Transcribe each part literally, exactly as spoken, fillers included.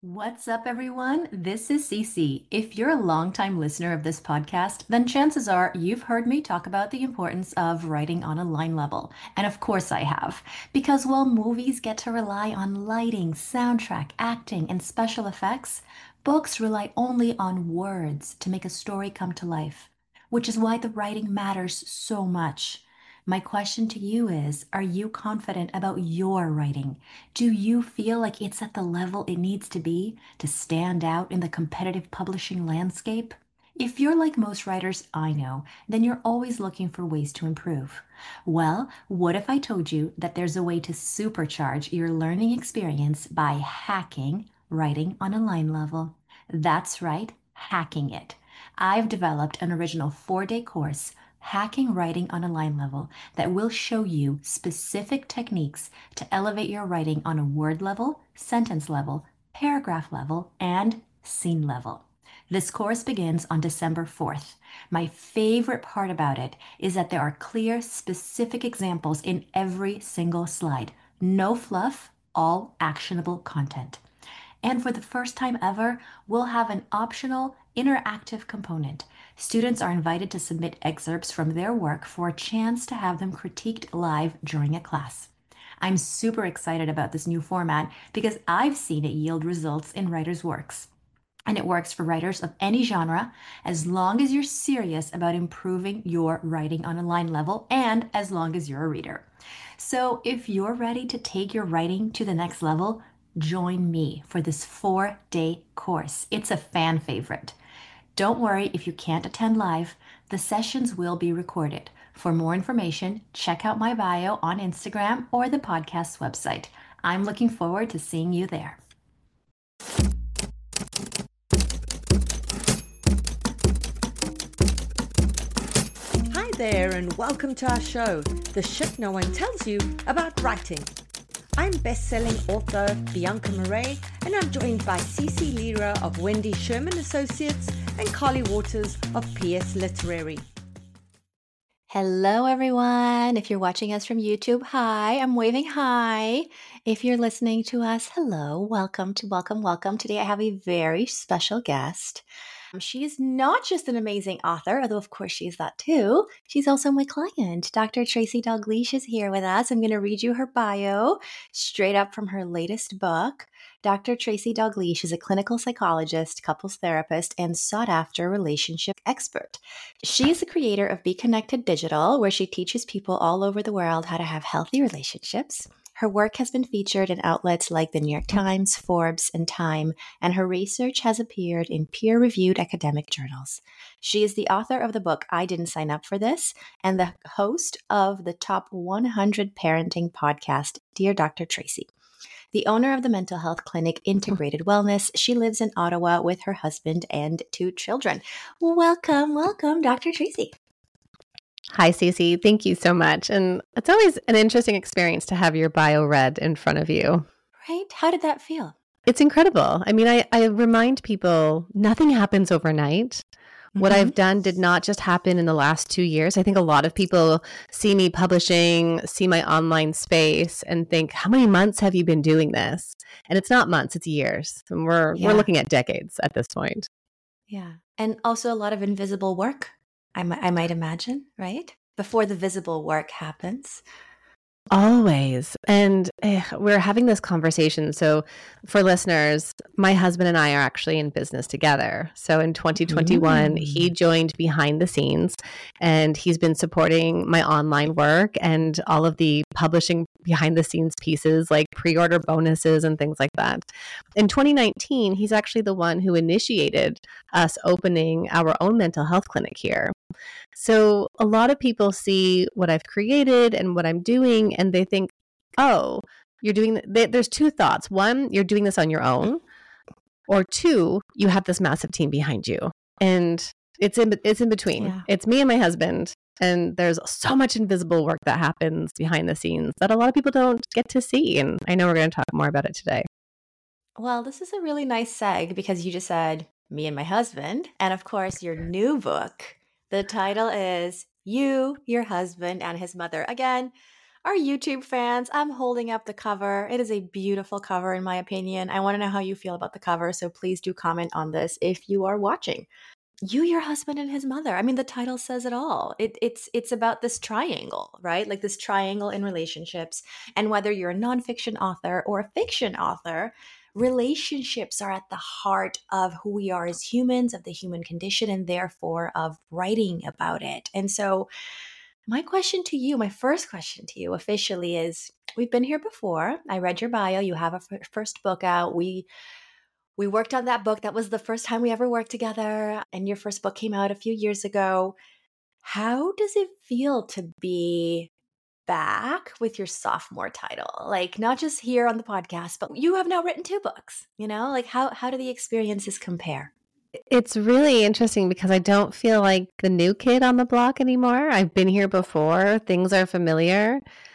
What's up, everyone? This is Cece. If you're a longtime listener of this podcast, then chances are you've heard me talk about the importance of writing on a line level. And of course I have. Because while movies get to rely on lighting, soundtrack, acting, and special effects, books rely only on words to make a story come to life, which is why the writing matters so much. My question to you is, are you confident about your writing? Do you feel like it's at the level it needs to be to stand out in the competitive publishing landscape? If you're like most writers I know, then you're always looking for ways to improve. Well, what if I told you that there's a way to supercharge your learning experience by hacking writing on a line level? That's right, hacking it. I've developed an original four day course, Hacking Writing on a Line Level, that will show you specific techniques to elevate your writing on a word level, sentence level, paragraph level, and scene level. This course begins on December fourth. My favorite part about it is that there are clear, specific examples in every single slide. No fluff, all actionable content. And for the first time ever, we'll have an optional interactive component. Students are invited to submit excerpts from their work for a chance to have them critiqued live during a class. I'm super excited about this new format because I've seen it yield results in writers' works. And it works for writers of any genre as long as you're serious about improving your writing on a line level and as long as you're a reader. So if you're ready to take your writing to the next level, join me for this four day course. It's a fan favorite. Don't worry if you can't attend live, the sessions will be recorded. For more information, check out my bio on Instagram or the podcast's website. I'm looking forward to seeing you there. Hi there, and welcome to our show, The Shit No One Tells You About Writing. I'm best-selling author Bianca Murray, and I'm joined by Cece Lira of Wendy Sherman Associates and Carly Waters of P S Literary. Hello, everyone. If you're watching us from YouTube, hi, I'm waving hi. If you're listening to us, hello, welcome to welcome, welcome. Today I have a very special guest. She is not just an amazing author, although of course she's that too. She's also my client. Doctor Tracy Dalgleish is here with us. I'm going to read you her bio straight up from her latest book. Doctor Tracy Dalgleish is a clinical psychologist, couples therapist, and sought-after relationship expert. She is the creator of Be Connected Digital, where she teaches people all over the world how to have healthy relationships. Her work has been featured in outlets like the New York Times, Forbes, and Time, and her research has appeared in peer-reviewed academic journals. She is the author of the book I Didn't Sign Up for This and the host of the Top one hundred Parenting podcast, Dear Doctor Tracy. The owner of the mental health clinic Integrated Wellness, she lives in Ottawa with her husband and two children. Welcome, welcome, Doctor Tracy. Hi, Cece. Thank you so much. And it's always an interesting experience to have your bio read in front of you. Right? How did that feel? It's incredible. I mean, I, I remind people nothing happens overnight. What Mhm. I've done did not just happen in the last two years. I think a lot of people see me publishing, see my online space, and think, how many months have you been doing this? And it's not months, it's years. And we're Yeah. we're looking at decades at this point. Yeah. And also a lot of invisible work, I, mi- I might imagine, right? Before the visible work happens. Always. And eh, we're having this conversation. So, for listeners, my husband and I are actually in business together. So, in twenty twenty-one, he Mm. joined behind the scenes and he's been supporting my online work and all of the publishing behind the scenes pieces like pre order bonuses and things like that. In twenty nineteen, he's actually the one who initiated us opening our own mental health clinic here. So a lot of people see what I've created and what I'm doing, and they think, oh, you're doing, th- th- there's two thoughts. One, you're doing this on your own, or two, you have this massive team behind you. And it's in, it's in between. Yeah. It's me and my husband. And there's so much invisible work that happens behind the scenes that a lot of people don't get to see. And I know we're going to talk more about it today. Well, this is a really nice seg because you just said me and my husband. And of course, your new book, the title is You, Your Husband, and His Mother. Again, our YouTube fans, I'm holding up the cover. It is a beautiful cover, in my opinion. I want to know how you feel about the cover, so please do comment on this if you are watching. You, your husband, and his mother. I mean, the title says it all. It, it's it's about this triangle, right? Like this triangle in relationships. And whether you're a nonfiction author or a fiction author, relationships are at the heart of who we are as humans, of the human condition, and therefore of writing about it. And so my question to you, my first question to you officially is, we've been here before. I read your bio. You have a f- first book out. We We worked on that book. That was the first time we ever worked together. And your first book came out a few years ago. How does it feel to be back with your sophomore title? Like, not just here on the podcast, but you have now written two books, you know? Like, how, how do the experiences compare? It's really interesting because I don't feel like the new kid on the block anymore. I've been here before. Things are familiar.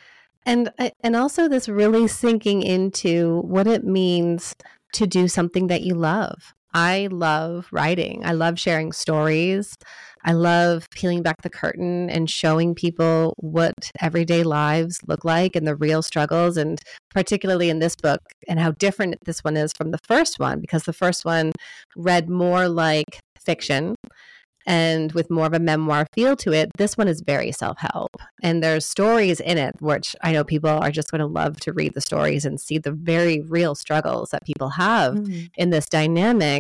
And and also this really sinking into what it means to do something that you love. I love writing. I love sharing stories. I love peeling back the curtain and showing people what everyday lives look like and the real struggles, and particularly in this book, and how different this one is from the first one, because the first one read more like fiction and with more of a memoir feel to it. This one is very self-help, and there's stories in it, which I know people are just going to love to read the stories and see the very real struggles that people have mm-hmm. in this dynamic.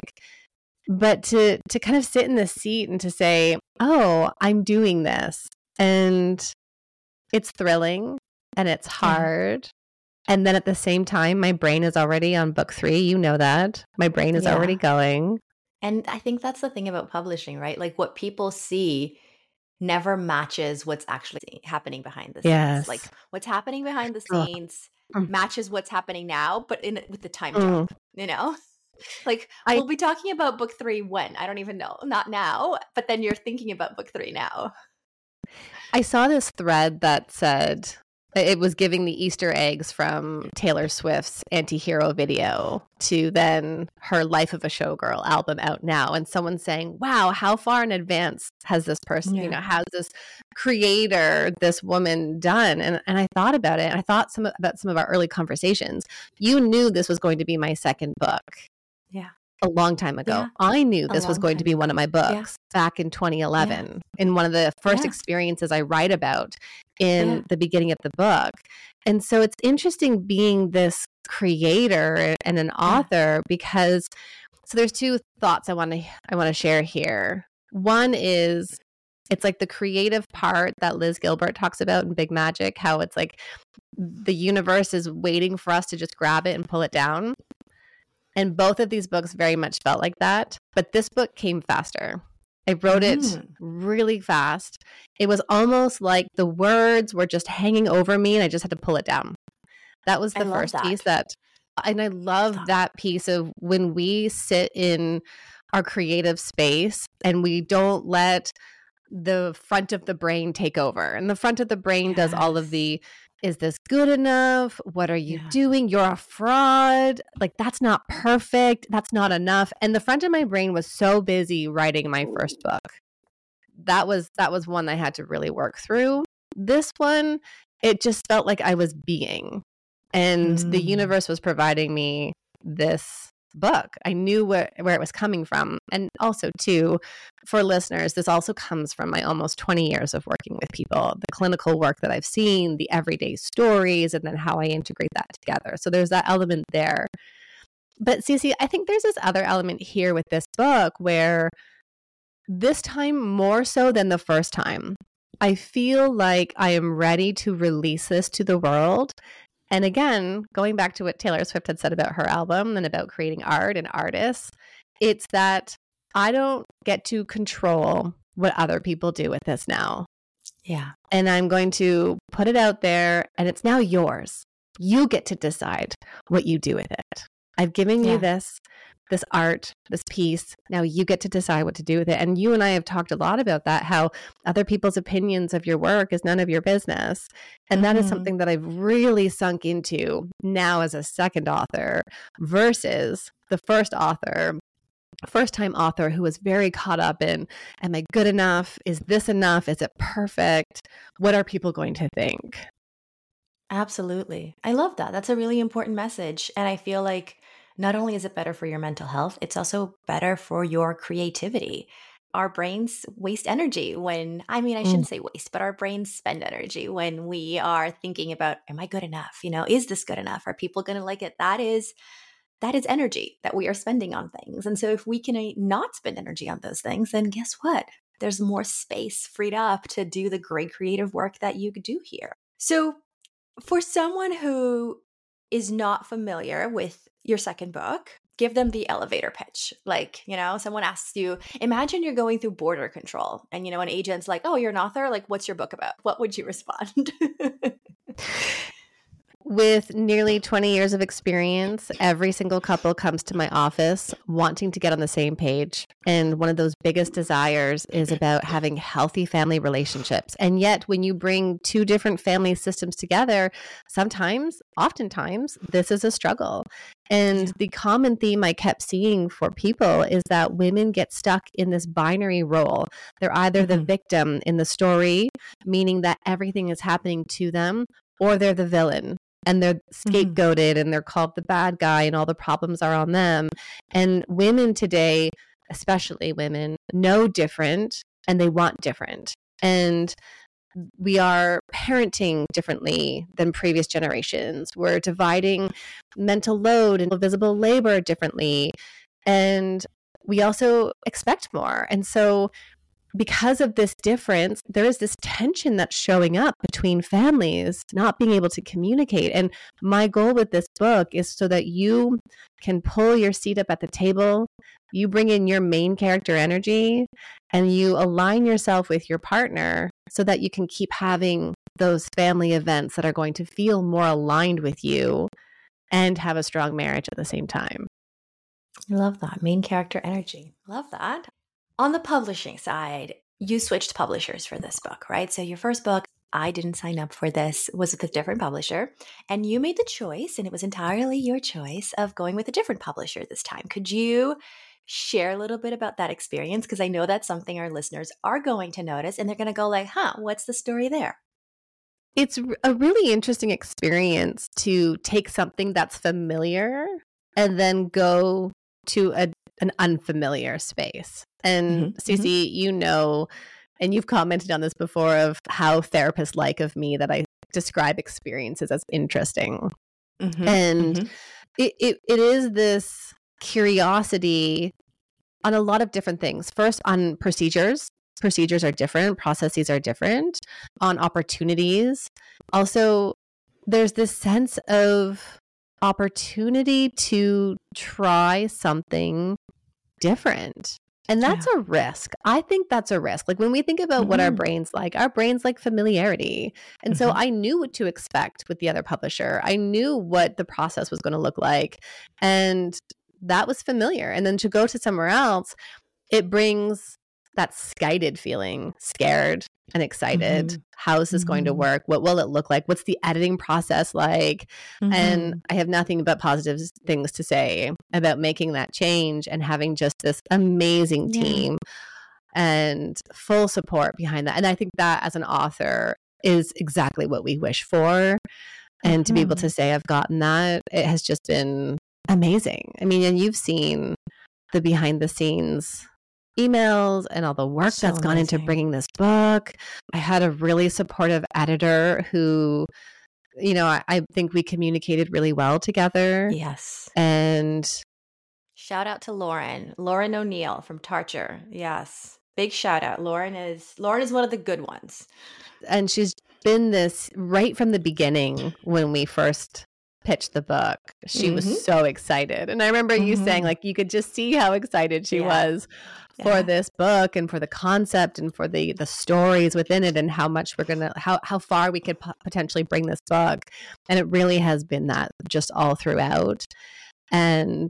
But to to kind of sit in the seat and to say, oh, I'm doing this, and it's thrilling and it's hard. Yeah. And then at the same time, my brain is already on book three. You know that. My brain is yeah. already going. And I think that's the thing about publishing, right? Like, what people see never matches what's actually happening behind the scenes. Yes. Like, what's happening behind the scenes oh. matches what's happening now, but in with the time jump, mm. you know? Like, I, we'll be talking about book three when? I don't even know. Not now, but then you're thinking about book three now. I saw this thread that said, it was giving the Easter eggs from Taylor Swift's Anti-Hero video to then her Life of a Showgirl album out now. And someone saying, wow, how far in advance has this person, yeah. you know, has this creator, this woman done? And and I thought about it. And I thought some about some of our early conversations. You knew this was going to be my second book. Yeah. A long time ago. Yeah. I knew this was going to be one of my books yeah. back in twenty eleven, yeah. in one of the first yeah. experiences I write about in yeah. the beginning of the book. And so it's interesting being this creator and an author, yeah. because so there's two thoughts I want to I want to share here. One is, it's like the creative part that Liz Gilbert talks about in Big Magic, how it's like the universe is waiting for us to just grab it and pull it down. And both of these books very much felt like that. But this book came faster. I wrote it mm. really fast. It was almost like the words were just hanging over me and I just had to pull it down. That was the I first that. piece that, and I love Stop. that piece of when we sit in our creative space and we don't let the front of the brain take over. And the front of the brain yes. does all of the, is this good enough? What are you yeah. doing? You're a fraud. Like, that's not perfect. That's not enough. And the front of my brain was so busy writing my first book. That was that was one I had to really work through. This one, it just felt like I was being. And mm. the universe was providing me this book. I knew where, where it was coming from. And also, too, for listeners, this also comes from my almost twenty years of working with people, the clinical work that I've seen, the everyday stories, and then how I integrate that together. So there's that element there. But Cece, I think there's this other element here with this book where this time, more so than the first time, I feel like I am ready to release this to the world. And again, going back to what Taylor Swift had said about her album and about creating art and artists, it's that I don't get to control what other people do with this now. Yeah. And I'm going to put it out there, and it's now yours. You get to decide what you do with it. I've given yeah. you this, this art, this piece. Now you get to decide what to do with it. And you and I have talked a lot about that, how other people's opinions of your work is none of your business. And that mm-hmm. is something that I've really sunk into now as a second author versus the first author, first time author who was very caught up in, am I good enough? Is this enough? Is it perfect? What are people going to think? Absolutely. I love that. That's a really important message. And I feel like not only is it better for your mental health, it's also better for your creativity. Our brains waste energy when, I mean, I Mm. shouldn't say waste, but our brains spend energy when we are thinking about, am I good enough? You know, is this good enough? Are people going to like it? That is, that is energy that we are spending on things. And so if we can uh, not spend energy on those things, then guess what? There's more space freed up to do the great creative work that you do here. So for someone who is not familiar with your second book, give them the elevator pitch. Like, you know, someone asks you, imagine you're going through border control and, you know, an agent's like, oh, you're an author? Like, what's your book about? What would you respond? With nearly twenty years of experience, every single couple comes to my office wanting to get on the same page. And one of those biggest desires is about having healthy family relationships. And yet, when you bring two different family systems together, sometimes, oftentimes, this is a struggle. And Yeah. the common theme I kept seeing for people is that women get stuck in this binary role. They're either the Mhm. victim in the story, meaning that everything is happening to them, or they're the villain. And they're scapegoated and they're called the bad guy and all the problems are on them. And women today, especially women, know different and they want different. And we are parenting differently than previous generations. We're dividing mental load and visible labor differently. And we also expect more. And so because of this difference, there is this tension that's showing up between families not being able to communicate. And my goal with this book is so that you can pull your seat up at the table, you bring in your main character energy, and you align yourself with your partner so that you can keep having those family events that are going to feel more aligned with you and have a strong marriage at the same time. I love that. Main character energy. Love that. On the publishing side, you switched publishers for this book, right? So your first book, I didn't sign up for this, was with a different publisher. And you made the choice, and it was entirely your choice, of going with a different publisher this time. Could you share a little bit about that experience? Because I know that's something our listeners are going to notice, and they're going to go like, huh, what's the story there? It's a really interesting experience to take something that's familiar and then go to a, an unfamiliar space. And Mhm, Cece, you know, and you've commented on this before of how therapists like of me that I describe experiences as interesting. mhm, And mhm. it, it it is this curiosity on a lot of different things. First, on procedures. Procedures are different. Processes are different. On opportunities. Also, there's this sense of opportunity to try something different. And that's a risk. I think that's a risk. Like when we think about what our Mhm, brains like, our brains like familiarity. And so mhm. I knew what to expect with the other publisher. I knew what the process was going to look like. And that was familiar. And then to go to somewhere else, it brings that skited feeling, scared and excited. Mhm, How is this going to mhm, work? What will it look like? What's the editing process like? And mhm. I have nothing but positive things to say about making that change and having just this amazing Yeah. team and full support behind that. And I think that as an author is exactly what we wish for. And to be able to Mhm. say I've gotten that, it has just been amazing. I mean, and you've seen the behind the scenes emails and all the work So that's gone into amazing. bringing this book. I had a really supportive editor who, you know, I, I think we communicated really well together. Yes. And Shout out to Lauren, Lauren O'Neill from Tarcher. Yes. Big shout out. Lauren is Lauren is one of the good ones. and she's been this right from the beginning when we first pitched the book. She Mhm. was so excited. And I remember you saying Mhm. like you could just see how excited she Yeah. was for Yeah. this book and for the concept and for the the stories within it and how much we're going to how how far we could po- potentially bring this book. And it really has been that just all throughout. And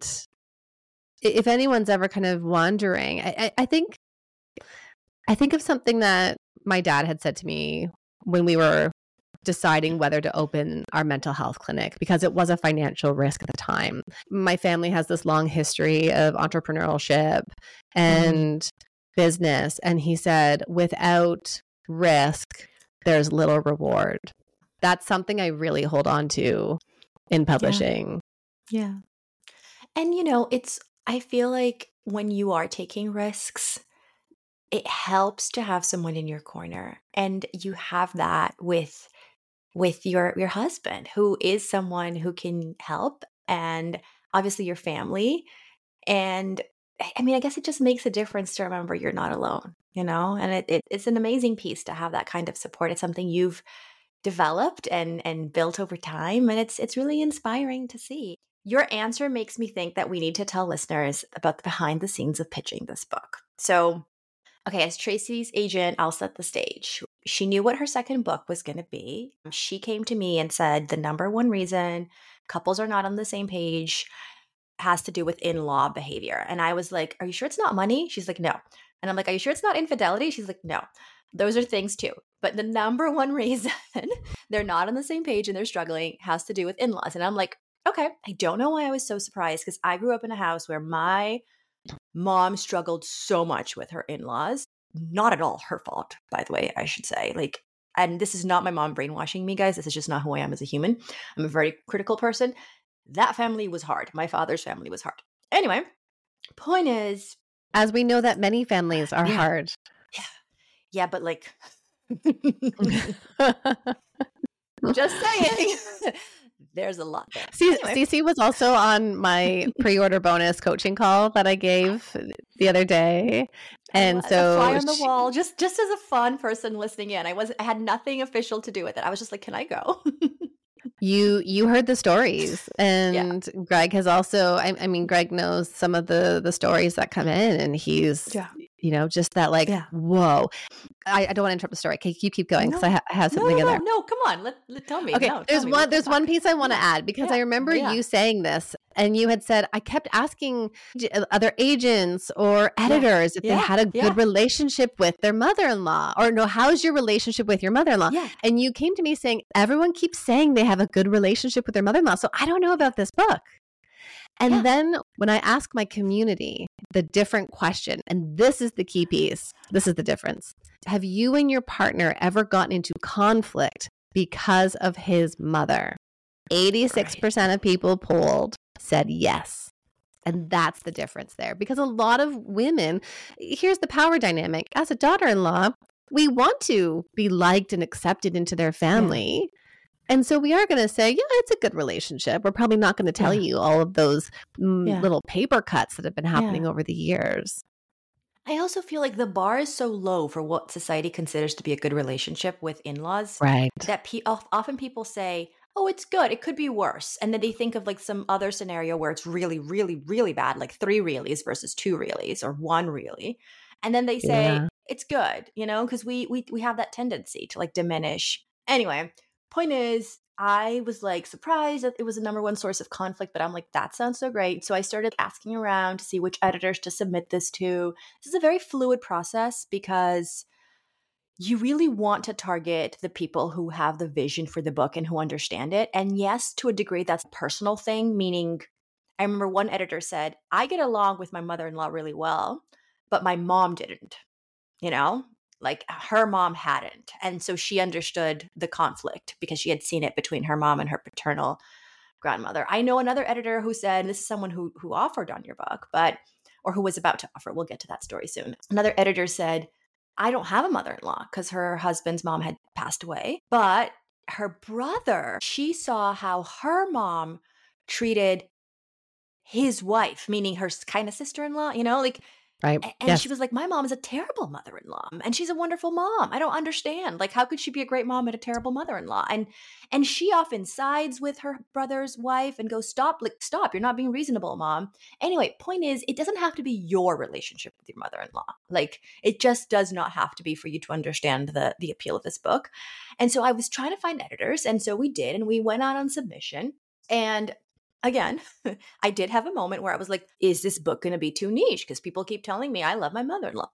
i- if anyone's ever kind of wondering, I, I, I think I think of something that my dad had said to me when we were deciding whether to open our mental health clinic because it was a financial risk at the time. My family has this long history of entrepreneurship and business. And he said, without risk, there's little reward. that's something I really hold on to in publishing. Yeah. yeah. And, you know, it's, I feel like when you are taking risks, it helps to have someone in your corner. And you have that with with your your husband, who is someone who can help, and obviously your family. And I mean, I guess it just makes a difference to remember you're not alone, you know? And it, it it's an amazing piece to have that kind of support. It's something you've developed and and built over time, and it's it's really inspiring to see. Your answer makes me think that we need to tell listeners about the behind the scenes of pitching this book. So, okay, as Tracy's agent, I'll set the stage. She knew what her second book was going to be. She came to me and said the number one reason couples are not on the same page has to do with in-law behavior. And I was like, are you sure it's not money? She's like, no. And I'm like, are you sure it's not infidelity? She's like, no. Those are things too. But the number one reason they're not on the same page and they're struggling has to do with in-laws. And I'm like, okay, I don't know why I was so surprised, because I grew up in a house where my mom struggled so much with her in-laws. Not at all her fault, by the way, I should say. Like, and this is not my mom brainwashing me, guys. This is just not who I am as a human. I'm a very critical person. That family was hard. My father's family was hard. Anyway, point is, as we know that many families are yeah, hard. Yeah. Yeah, but like, just saying. There's a lot there. C- anyway. Cece was also on my pre-order bonus coaching call that I gave the other day. And so a fly on the she, wall, just just as a fun person listening in. I was I had nothing official to do with it. I was just like, can I go? you you heard the stories, and yeah. Greg has also, I, I mean, Greg knows some of the the stories that come in, and he's, yeah. you know, just that like, yeah. whoa. I, I don't want to interrupt the story. Okay, you keep going because no. I, ha- I have something no, no, in there. No, no, come on. Let, let tell me. Okay, no, there's me. one. There's one piece I want to add, because yeah. I remember yeah. you saying this, and you had said, I kept asking other agents or editors yeah. if yeah. they had a good yeah. relationship with their mother-in-law, or no, how's your relationship with your mother-in-law? Yeah. And you came to me saying, everyone keeps saying they have a good relationship with their mother-in-law, so I don't know about this book. And yeah. then when I ask my community the different question, and this is the key piece, this is the difference. Have you and your partner ever gotten into conflict because of his mother? eighty-six percent right. of people polled said yes. And that's the difference there. Because a lot of women, here's the power dynamic. As a daughter-in-law, we want to be liked and accepted into their family. Yeah. And so we are going to say, yeah, it's a good relationship. We're probably not going to tell yeah. you all of those mm, yeah. little paper cuts that have been happening yeah. over the years. I also feel like the bar is so low for what society considers to be a good relationship with in-laws. Right. That pe- often people say, oh, it's good. It could be worse. And then they think of like some other scenario where it's really, really, really bad, like three reallys versus two reallys or one really. And then they say, yeah. it's good, you know, because we, we we have that tendency to like diminish. Anyway, point is, I was like surprised that it was the number one source of conflict, but I'm like, that sounds so great. So I started asking around to see which editors to submit this to. This is a very fluid process because you really want to target the people who have the vision for the book and who understand it. And yes, to a degree, that's a personal thing, meaning I remember one editor said, I get along with my mother-in-law really well, but my mom didn't, you know? Like her mom hadn't. And so she understood the conflict because she had seen it between her mom and her paternal grandmother. I know another editor who said, and this is someone who who offered on your book, but or who was about to offer. We'll get to that story soon. Another editor said, I don't have a mother-in-law because her husband's mom had passed away. But her brother, she saw how her mom treated his wife, meaning her kind of sister-in-law, you know, like, right. And yes. she was like, my mom is a terrible mother-in-law and she's a wonderful mom. I don't understand. Like, how could she be a great mom and a terrible mother-in-law? And and she often sides with her brother's wife and goes, stop, like, stop. You're not being reasonable, mom. Anyway, point is, it doesn't have to be your relationship with your mother-in-law. Like, it just does not have to be for you to understand the, the appeal of this book. And so I was trying to find editors. And so we did. And we went out on submission. And again, I did have a moment where I was like, is this book going to be too niche? Because people keep telling me I love my mother-in-law.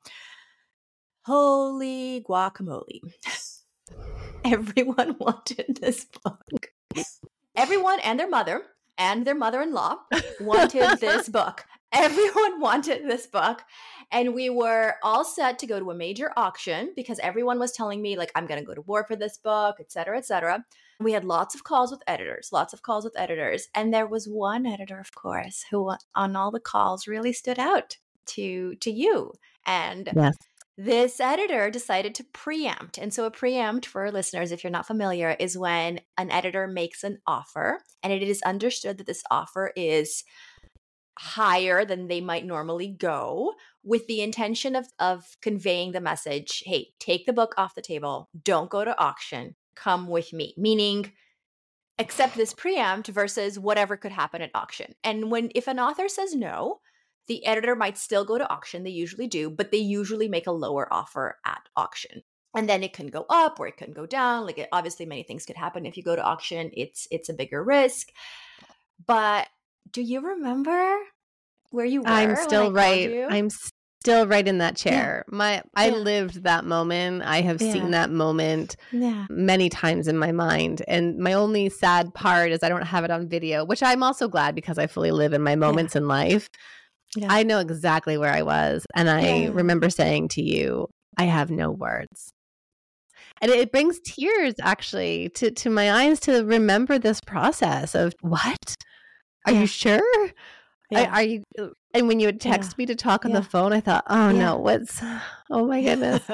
Holy guacamole. Everyone wanted this book. Everyone and their mother and their mother-in-law wanted this book. Everyone wanted this book. And we were all set to go to a major auction because everyone was telling me, like, I'm going to go to war for this book, et cetera, et cetera. we had lots of calls with editors, lots of calls with editors. And there was one editor, of course, who on all the calls really stood out to to you. And Yes. this editor decided to preempt. And so a preempt, for listeners, if you're not familiar, is when an editor makes an offer and it is understood that this offer is higher than they might normally go, with the intention of, of conveying the message, hey, take the book off the table, don't go to auction, come with me, meaning accept this preempt versus whatever could happen at auction. And when if an author says no, the editor might still go to auction. They usually do, but they usually make a lower offer at auction. And then it can go up or it can go down. Like, it, obviously many things could happen if you go to auction. It's it's a bigger risk. But do you remember where you were? I'm still when I called right. you? I'm still right in that chair. Yeah. My I Yeah. lived that moment. I have Yeah. seen that moment Yeah. many times in my mind. And my only sad part is I don't have it on video, which I'm also glad because I fully live in my moments in life. Yeah. I know exactly where I was. And I Yeah. remember saying to you, I have no words. And it, it brings tears actually to, to my eyes to remember this process of what? Are Yeah. you sure? Yeah. Are, are you? And when you would text Yeah. me to talk on Yeah. the phone, I thought, oh Yeah. no, what's, oh my goodness.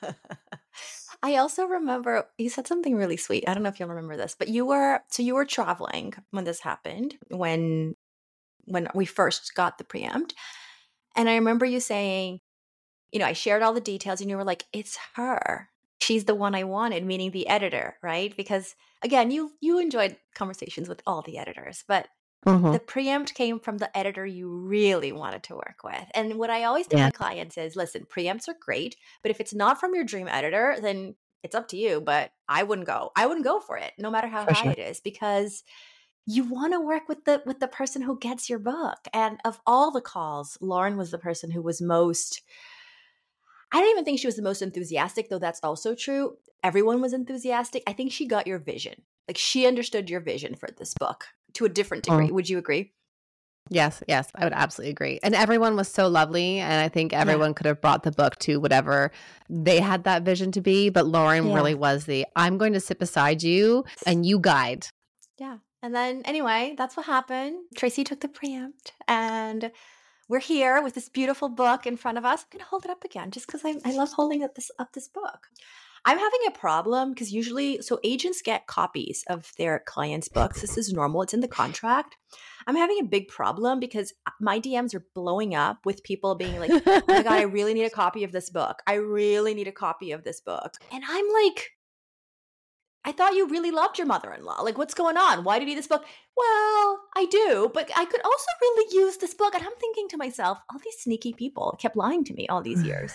I also remember you said something really sweet. I don't know if you'll remember this, but you were so you were traveling when this happened, when when we first got the preempt. And I remember you saying, you know, I shared all the details and you were like, it's her. She's the one I wanted, meaning the editor, right? Because again, you you enjoyed conversations with all the editors, but Mhm. the preempt came from the editor you really wanted to work with. And what I always tell Yeah. my clients is, listen, preempts are great, but if it's not from your dream editor, then it's up to you. But I wouldn't go. I wouldn't go for it, no matter how For high sure. it is, because you want to work with the with the person who gets your book. And of all the calls, Lauren was the person who was most. I don't even think she was the most enthusiastic, though that's also true. Everyone was enthusiastic. I think she got your vision. Like, she understood your vision for this book to a different degree. Mm. Would you agree? Yes, yes, I would absolutely agree. And everyone was so lovely. And I think everyone could have brought the book to whatever they had that vision to be. But Lauren Yeah. really was the, I'm going to sit beside you and you guide. Yeah. And then anyway, that's what happened. Tracy took the preempt and we're here with this beautiful book in front of us. I'm going to hold it up again just because I, I love holding up this, up this book. I'm having a problem because usually, so agents get copies of their clients' books. This is normal. It's in the contract. I'm having a big problem because my D Ms are blowing up with people being like, oh my God, I really need a copy of this book. I really need a copy of this book. And I'm like, I thought you really loved your mother-in-law. Like, what's going on? Why do you need this book? Well, I do, but I could also really use this book. And I'm thinking to myself, all these sneaky people kept lying to me all these years.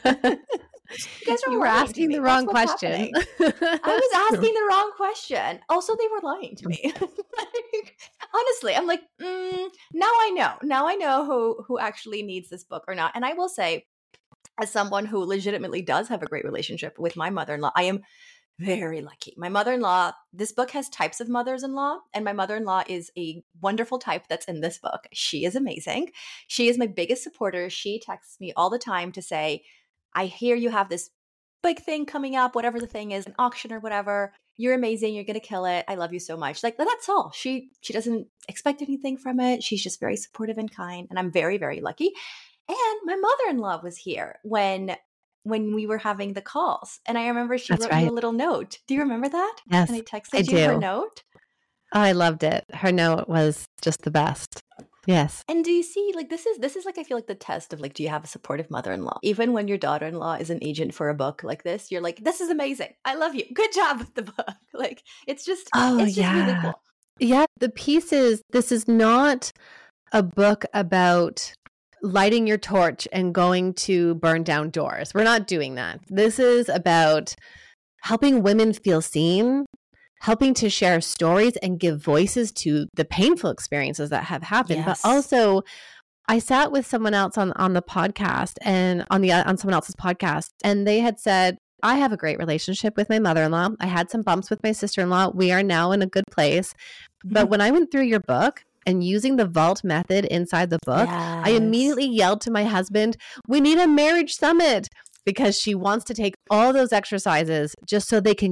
You guys are You were lying to asking me. the That's wrong what's question. happening. I was asking the wrong question. Also, they were lying to me. Like, honestly, I'm like, mm, now I know. Now I know who who actually needs this book or not. And I will say, as someone who legitimately does have a great relationship with my mother-in-law, I am very lucky. My mother-in-law, this book has types of mothers-in-law, and my mother-in-law is a wonderful type that's in this book. She is amazing. She is my biggest supporter. She texts me all the time to say, I hear you have this big thing coming up, whatever the thing is, an auction or whatever. You're amazing. You're going to kill it. I love you so much. Like, that's all. She she doesn't expect anything from it. She's just very supportive and kind. And I'm very, very lucky. And my mother-in-law was here when when we were having the calls. And I remember she That's wrote right. me a little note. Do you remember that? Yes, And I texted I you her do. note. Oh, I loved it. Her note was just the best. Yes. And do you see, like, this is this is like, I feel like the test of like, do you have a supportive mother-in-law? Even when your daughter-in-law is an agent for a book like this, you're like, this is amazing. I love you. Good job with the book. Like, it's just, Oh, it's just really yeah. cool. Yeah. The piece is, this is not a book about lighting your torch and going to burn down doors. We're not doing that. This is about helping women feel seen, helping to share stories and give voices to the painful experiences that have happened. Yes. But also, I sat with someone else on, on the podcast and on the on someone else's podcast, and they had said, I have a great relationship with my mother-in-law. I had some bumps with my sister-in-law. We are now in a good place. But when I went through your book and using the vault method inside the book, I Yes. immediately yelled to my husband, we need a marriage summit, because she wants to take all those exercises just so they can get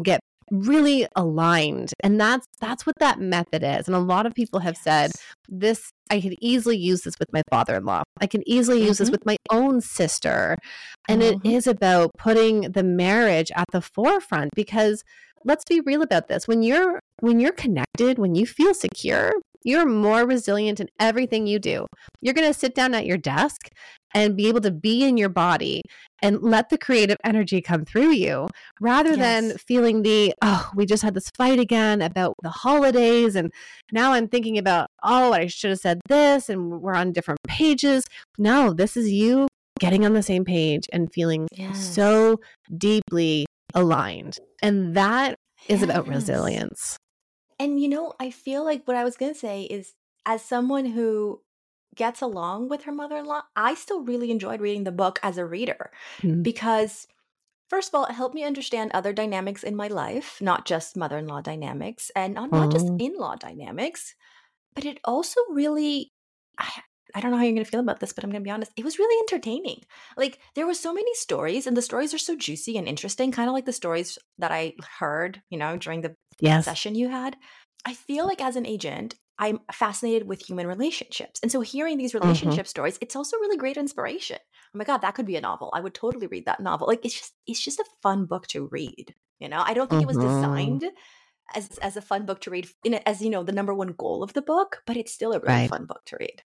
really aligned. And that's that's what that method is. And a lot of people have said, this, I could easily use this with my father-in-law. I can easily use Mm-hmm. this with my own sister. And Mm-hmm. it is about putting the marriage at the forefront, because let's be real about this. When you're when you're connected, when you feel secure, you're more resilient in everything you do. You're going to sit down at your desk and be able to be in your body and let the creative energy come through you, rather Yes. than feeling the, oh, we just had this fight again about the holidays. And now I'm thinking about, oh, I should have said this, and we're on different pages. No, this is you getting on the same page and feeling Yes. so deeply aligned. And that is about Yes. resilience. And, you know, I feel like what I was going to say is, as someone who gets along with her mother-in-law, I still really enjoyed reading the book as a reader Mhm. because, first of all, it helped me understand other dynamics in my life, not just mother-in-law dynamics and not, not just Oh. in-law dynamics, but it also really, I, I don't know how you're going to feel about this, but I'm going to be honest, it was really entertaining. Like, there were so many stories, and the stories are so juicy and interesting, kind of like the stories that I heard, you know, during the Yes. session you had. I feel like as an agent, I'm fascinated with human relationships. And so hearing these relationship stories, it's also really great inspiration. Oh my God, that could be a novel. I would totally read that novel. Like, it's just it's just a fun book to read. You know, I don't think it was Mhm. designed as as a fun book to read in it, as, you know, the number one goal of the book, but it's still a really Right. fun book to read.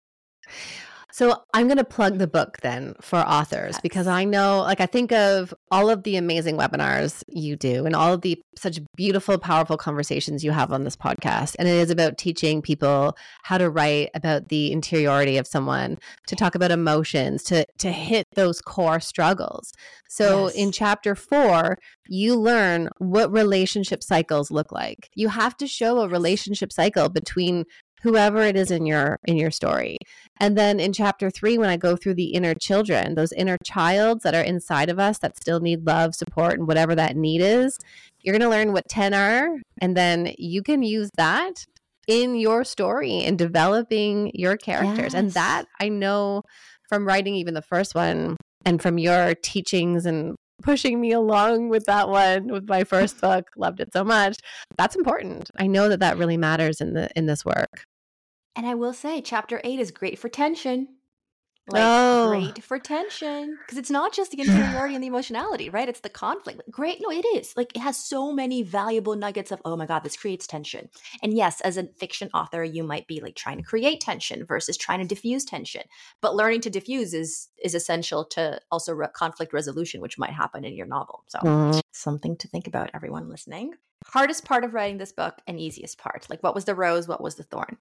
So I'm going to plug the book then for authors, Yes. because I know, like, I think of all of the amazing webinars you do and all of the such beautiful, powerful conversations you have on this podcast. And it is about teaching people how to write about the interiority of someone, to talk about emotions, to, to hit those core struggles. So Yes. in chapter four, you learn what relationship cycles look like. You have to show a relationship cycle between whoever it is in your in your story. And then in chapter three, when I go through the inner children, those inner childs that are inside of us that still need love, support, and whatever that need is, you're going to learn what ten are. And then you can use that in your story in developing your characters. And Yes. that I know from writing even the first one and from your teachings and pushing me along with that one with my first book, loved it so much. That's important. I know that that really matters in the in this work. And I will say, chapter eight is great for tension. Like, Oh, great for tension. Because it's not just the inferiority and the emotionality, right? It's the conflict. Great. No, it is. Like, it has so many valuable nuggets of, oh my God, this creates tension. And yes, as a fiction author, you might be like trying to create tension versus trying to diffuse tension. But learning to diffuse is is essential to also re- conflict resolution, which might happen in your novel. So Mm. something to think about, everyone listening. Hardest part of writing this book and easiest part. Like, what was the rose? What was the thorn?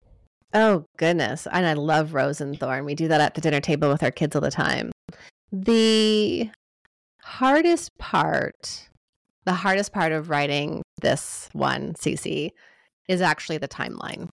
Oh, goodness. And I love Rose and Thorn. We do that at the dinner table with our kids all the time. The hardest part, the hardest part of writing this one, Cece, is actually the timeline.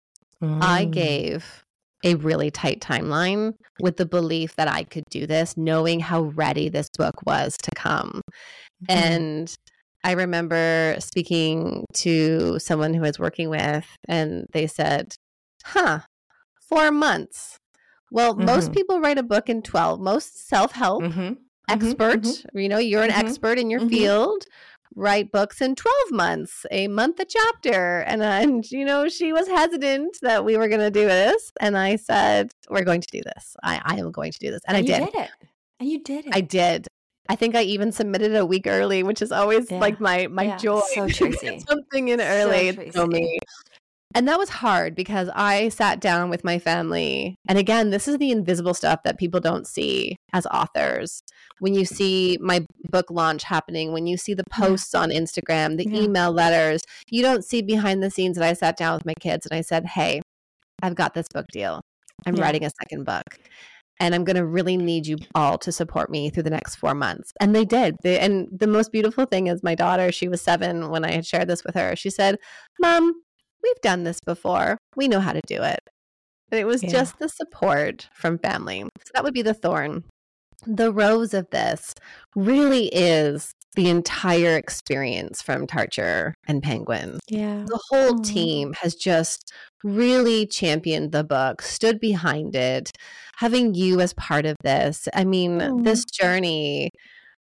I gave a really tight timeline with the belief that I could do this, knowing how ready this book was to come. Mhm. And I remember speaking to someone who I was working with, and they said, huh, four months. Well, most Mhm. people write a book in twelve. Most self-help Mhm. expert, Mhm. you know, you're an Mhm. expert in your Mhm. field, write books in twelve months, a month a chapter. And, and you know, she was hesitant that we were going to do this. And I said, we're going to do this. I, I am going to do this. And, And I you did. did it. And you did it. I did. I think I even submitted a week early, which is always Yeah. like my my Yeah. joy. So to Tracy. get something in So early. It's so Tracy. me. And that was hard because I sat down with my family. And again, this is the invisible stuff that people don't see as authors. When you see my book launch happening, when you see the posts on Instagram, the Yeah. email letters, you don't see behind the scenes that I sat down with my kids and I said, hey, I've got this book deal. I'm Yeah. writing a second book. And I'm going to really need you all to support me through the next four months. And they did. They, and the most beautiful thing is my daughter, she was seven when I had shared this with her. She said, Mom, we've done this before. We know how to do it. And it was Yeah. just the support from family. So that would be the thorn. The rose of this really is the entire experience from Tarcher and Penguin. Yeah. The whole Aw. team has just really championed the book, stood behind it, having you as part of this. I mean, Aw. this journey,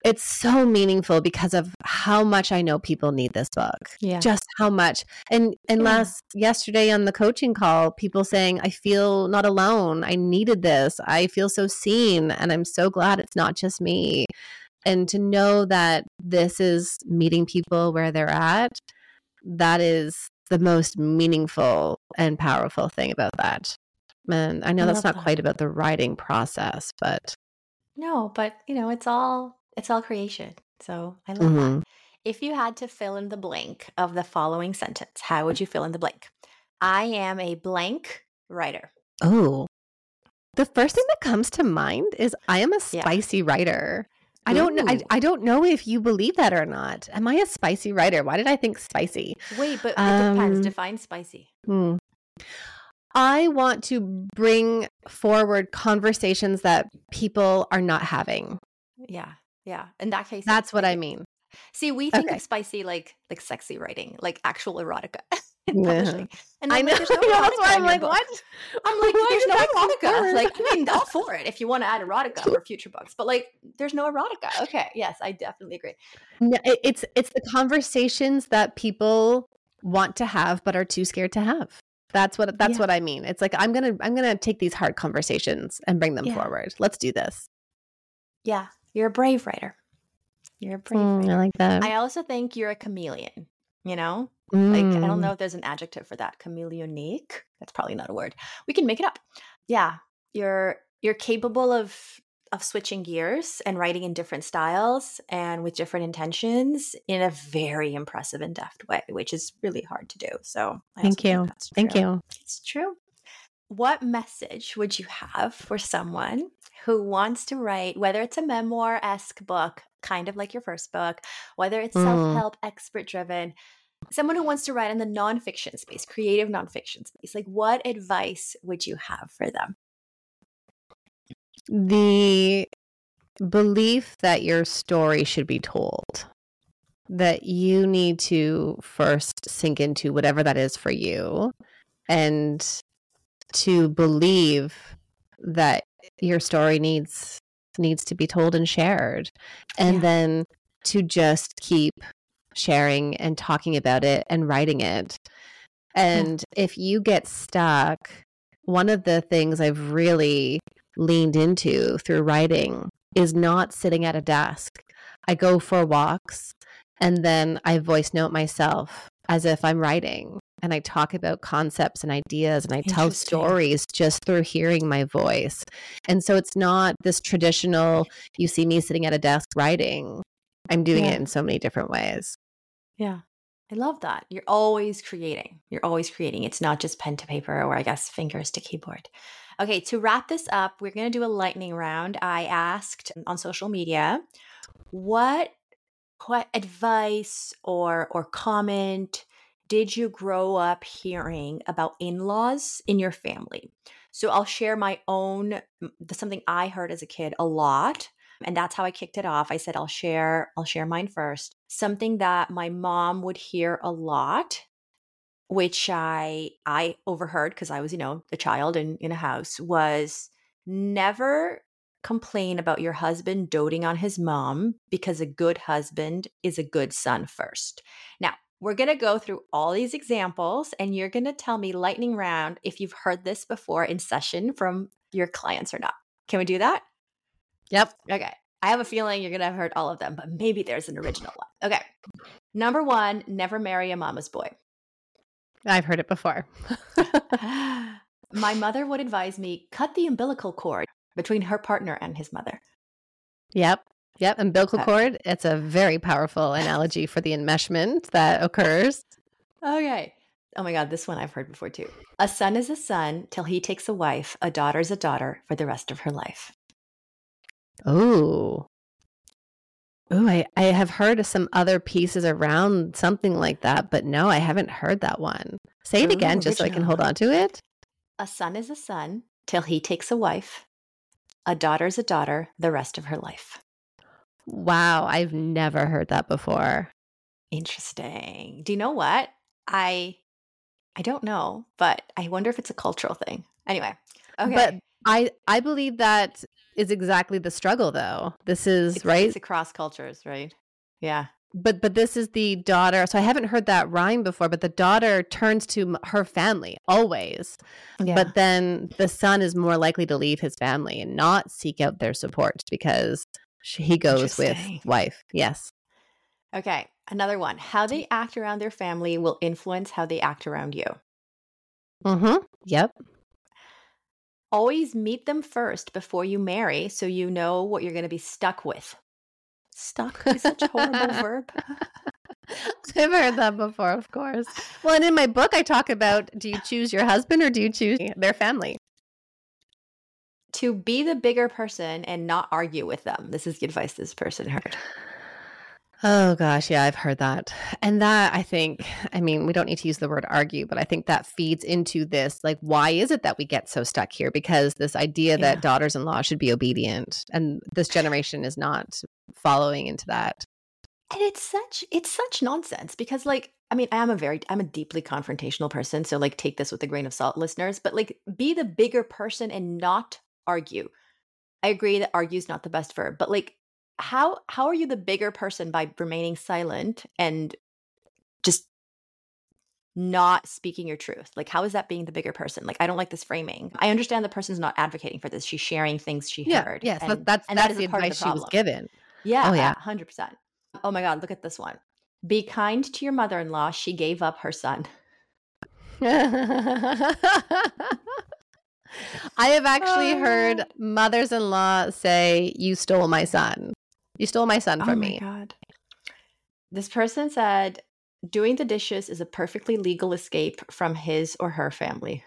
it's so meaningful because of how much I know people need this book. Yeah. Just how much. And and Yeah. last yesterday on the coaching call, people saying, I feel not alone. I needed this. I feel so seen. And I'm so glad it's not just me. And to know that this is meeting people where they're at, that is the most meaningful and powerful thing about that. And I know I that's love not that. quite about the writing process, but No, but you know, it's all it's all creation. So I love mhm. that. If you had to fill in the blank of the following sentence, how would you fill in the blank? I am a blank writer. Oh, the first thing that comes to mind is I am a Yeah. spicy writer. I don't know. I, Ooh. I don't know if you believe that or not. Am I a spicy writer? Why did I think spicy? Wait, but it depends. Um, Define spicy. hmm. I want to bring forward conversations that people are not having. Yeah. Yeah. In that case, That's it's what like I mean. See, we think Okay. of spicy like like sexy writing, like actual erotica in Yeah. publishing. And I I'm know. like, there's no I know, erotica that's why in I'm your like, book. what? I'm like, Why there's did no that come erotica. forward? Like, I mean, all for it if you want to add erotica for future books. But like, there's no erotica. Okay. Yes, I definitely agree. No, it- it's it's the conversations that people want to have but are too scared to have. That's what that's Yeah. what I mean. It's like I'm gonna I'm gonna take these hard conversations and bring them Yeah. forward. Let's do this. Yeah. You're a brave writer. You're a brave Mm, I writer. like that. I also think you're a chameleon, you know? Like, I don't Mm. know if there's an adjective for that. Chameleonique. That's probably not a word. We can make it up. Yeah. You're you're capable of of switching gears and writing in different styles and with different intentions in a very impressive and deft way, which is really hard to do. So I Thank also think you. that's Thank true. you. It's true. What message would you have for someone who wants to write, whether it's a memoir-esque book, kind of like your first book, whether it's Mm. self-help, expert-driven, someone who wants to write in the nonfiction space, creative nonfiction space, like what advice would you have for them? The belief that your story should be told, that you need to first sink into whatever that is for you, and to believe that your story needs needs to be told and shared, and Yeah. then to just keep sharing and talking about it and writing it. And if you get stuck, one of the things I've really leaned into through writing is not sitting at a desk. I go for walks and then I voice note myself as if I'm writing, and I talk about concepts and ideas and I tell Interesting. stories just through hearing my voice. And so it's not this traditional, you see me sitting at a desk writing. I'm doing Yeah. it in so many different ways. Yeah. I love that. You're always creating. You're always creating. It's not just pen to paper or I guess fingers to keyboard. Okay, to wrap this up, we're going to do a lightning round. I asked on social media, what what advice or or comment did you grow up hearing about in-laws in your family? So I'll share my own, something I heard as a kid a lot. And that's how I kicked it off. I said, I'll share, I'll share mine first. Something that my mom would hear a lot, which I I overheard because I was, you know, a child in, in a house, was never complain about your husband doting on his mom because a good husband is a good son first. Now, we're going to go through all these examples and you're going to tell me lightning round if you've heard this before in session from your clients or not. Can we do that? Yep. Okay. I have a feeling you're going to have heard all of them, but maybe there's an original one. Okay. Number one, never marry a mama's boy. I've heard it before. My mother would advise me, cut the umbilical cord between her partner and his mother. Yep. Yep. Umbilical Okay. cord. It's a very powerful analogy for the enmeshment that occurs. Okay. Oh my God, this one I've heard before too. A son is a son till he takes a wife. A daughter's a daughter for the rest of her life. Oh. Oh, I, I have heard of some other pieces around something like that, but no, I haven't heard that one. Say it Ooh, again just so I can original. hold on to it. A son is a son till he takes a wife. A daughter's a daughter the rest of her life. Wow, I've never heard that before. Interesting. Do you know what? I I don't know, but I wonder if it's a cultural thing. Anyway, okay. But I I believe that is exactly the struggle, though. This is It's, right. it's across cultures, right? Yeah. But but this is the daughter. So I haven't heard that rhyme before, but the daughter turns to m- her family always. Yeah. But then the son is more likely to leave his family and not seek out their support because she, he goes with Interesting. wife. Yes. Okay. Another one. How they act around their family will influence how they act around you. Mm-hmm. Yep. Always meet them first before you marry so you know what you're going to be stuck with. Stuck is such a horrible verb. I've heard that before, of course. Well, and in my book, I talk about, do you choose your husband or do you choose their family? To be the bigger person and not argue with them. This is the advice this person heard. Oh, gosh. Yeah, I've heard that. And that, I think, I mean, we don't need to use the word argue, but I think that feeds into this. Like, why is it that we get so stuck here? Because this idea Yeah. that daughters-in-law should be obedient, and this generation is not following into that. And it's such it's such nonsense because, like, I mean, I am a very I'm a deeply confrontational person, so like take this with a grain of salt, listeners, but like be the bigger person and not argue. I agree that argue is not the best verb, but like how how are you the bigger person by remaining silent and just not speaking your truth? Like, how is that being the bigger person? Like, I don't like this framing. I understand the person's not advocating for this. She's sharing things she Yeah. heard. Yes. and, that- that's and that's that is the a part of advice the she was problem. given. Yeah, Oh, yeah. one hundred percent. Oh my God, look at this one. Be kind to your mother-in-law. She gave up her son. I have actually Oh, heard God. mothers-in-law say, "You stole my son. You stole my son Oh from my me." God. This person said, doing the dishes is a perfectly legal escape from his or her family.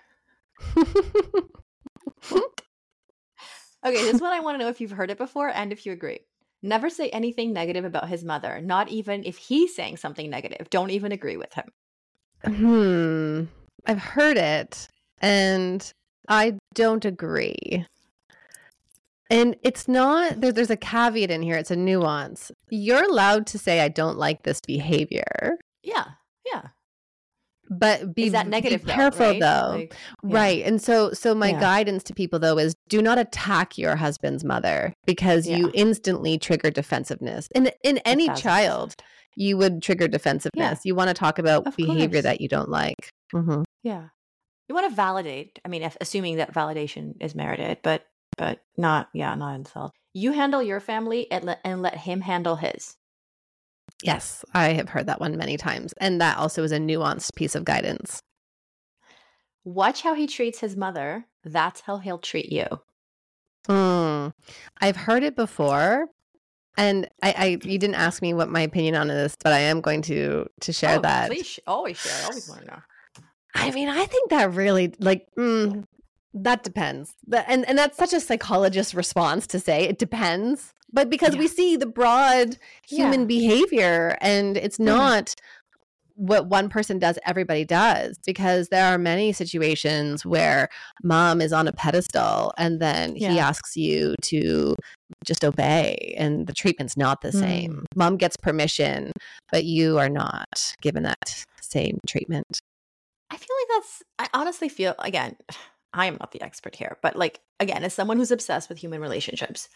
Okay, this one I want to know if you've heard it before and if you agree. Never say anything negative about his mother, not even if he's saying something negative. Don't even agree with him. Hmm. I've heard it, and I don't agree. And it's not there, there's a caveat in here. It's a nuance. You're allowed to say, "I don't like this behavior," Yeah, yeah. but be, Is that negative be though, careful, right? though. Like, yeah. Right. And so so my Yeah. guidance to people, though, is do not attack your husband's mother because you Yeah. instantly trigger defensiveness. In in any thousand child, percent. you would trigger defensiveness. You want to talk about Of behavior course. that you don't like. Mm-hmm. Yeah. You want to validate. I mean, if, assuming that validation is merited, but but not, yeah, not insult. You handle your family and let, and let him handle his. Yes, I have heard that one many times. And that also is a nuanced piece of guidance. Watch how he treats his mother. That's how he'll treat you. Mm. I've heard it before. And I, I, you didn't ask me what my opinion on this, but I am going to to share Oh, that. please sh- always share. I always want to know. I mean, I think that really, like, mm, that depends. The, and, and that's such a psychologist response to say it depends. But because Yeah. we see the broad human Yeah. behavior, and it's Mhm. not what one person does, everybody does. Because there are many situations where mom is on a pedestal and then he Yeah. asks you to just obey, and the treatment's not the same. Mm. Mom gets permission, but you are not given that same treatment. I feel like that's, I honestly feel, again, I am not the expert here, but like, again, as someone who's obsessed with human relationships,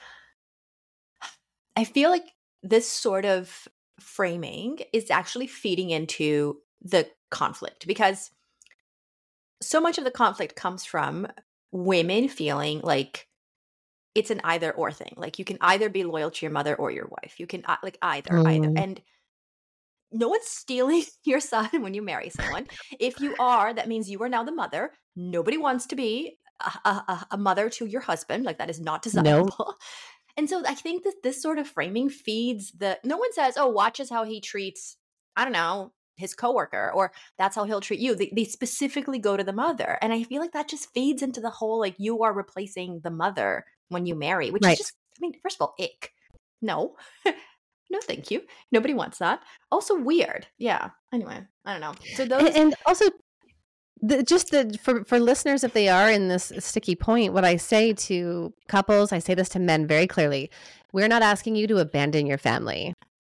I feel like this sort of framing is actually feeding into the conflict because so much of the conflict comes from women feeling like it's an either or thing. Like you can either be loyal to your mother or your wife. You can uh, like either, either. Mm. And no one's stealing your son when you marry someone. If you are, that means you are now the mother. Nobody wants to be a, a, a mother to your husband. Like that is not desirable. And so I think that this sort of framing feeds the, no one says, oh, watches how he treats, I don't know, his coworker, or that's how he'll treat you. They, they specifically go to the mother. And I feel like that just feeds into the whole, like you are replacing the mother when you marry, which Right. is just, I mean, first of all, ick. No. No, thank you. Nobody wants that. Also weird. Yeah. Anyway, I don't know. So those. And, and also, the, just the for, for listeners, if they are in this sticky point, what I say to couples, I say this to men very clearly. We're not asking you to abandon your family.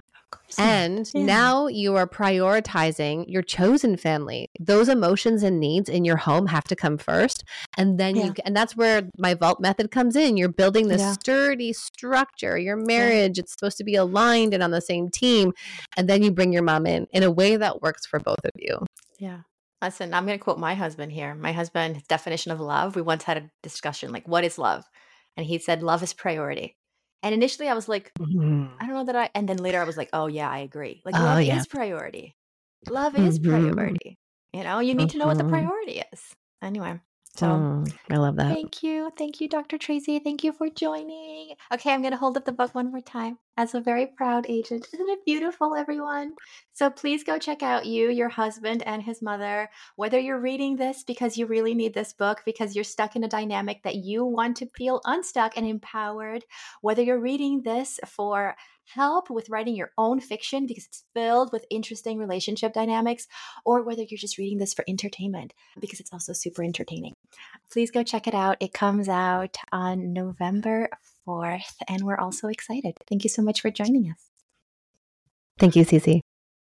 And Yeah. now you are prioritizing your chosen family. Those emotions and needs in your home have to come first. And then Yeah. you, and that's where my vault method comes in. You're building this Yeah. sturdy structure. Your marriage, it's supposed to be aligned and on the same team. And then you bring your mom in in a way that works for both of you. Yeah. Listen, I'm going to quote my husband here. My husband's definition of love. We once had a discussion like, what is love? And he said, love is priority. And initially I was like, Mm-hmm. I don't know that I, and then later I was like, oh yeah, I agree. Like Oh, love yeah. is priority. Love is Mhm. priority. You know, you need to know what the Mhm. priority is. Anyway, so Mm, I love that. thank you. Thank you, Doctor Tracy. Thank you for joining. Okay, I'm going to hold up the book one more time as a very proud agent. Isn't it beautiful, everyone? So please go check out you, your husband, and his mother. Whether you're reading this because you really need this book, because you're stuck in a dynamic that you want to feel unstuck and empowered, whether you're reading this for help with writing your own fiction because it's filled with interesting relationship dynamics, or whether you're just reading this for entertainment because it's also super entertaining. Please go check it out. It comes out on November fourth, and we're also excited. Thank you so much for joining us. Thank you, Cece.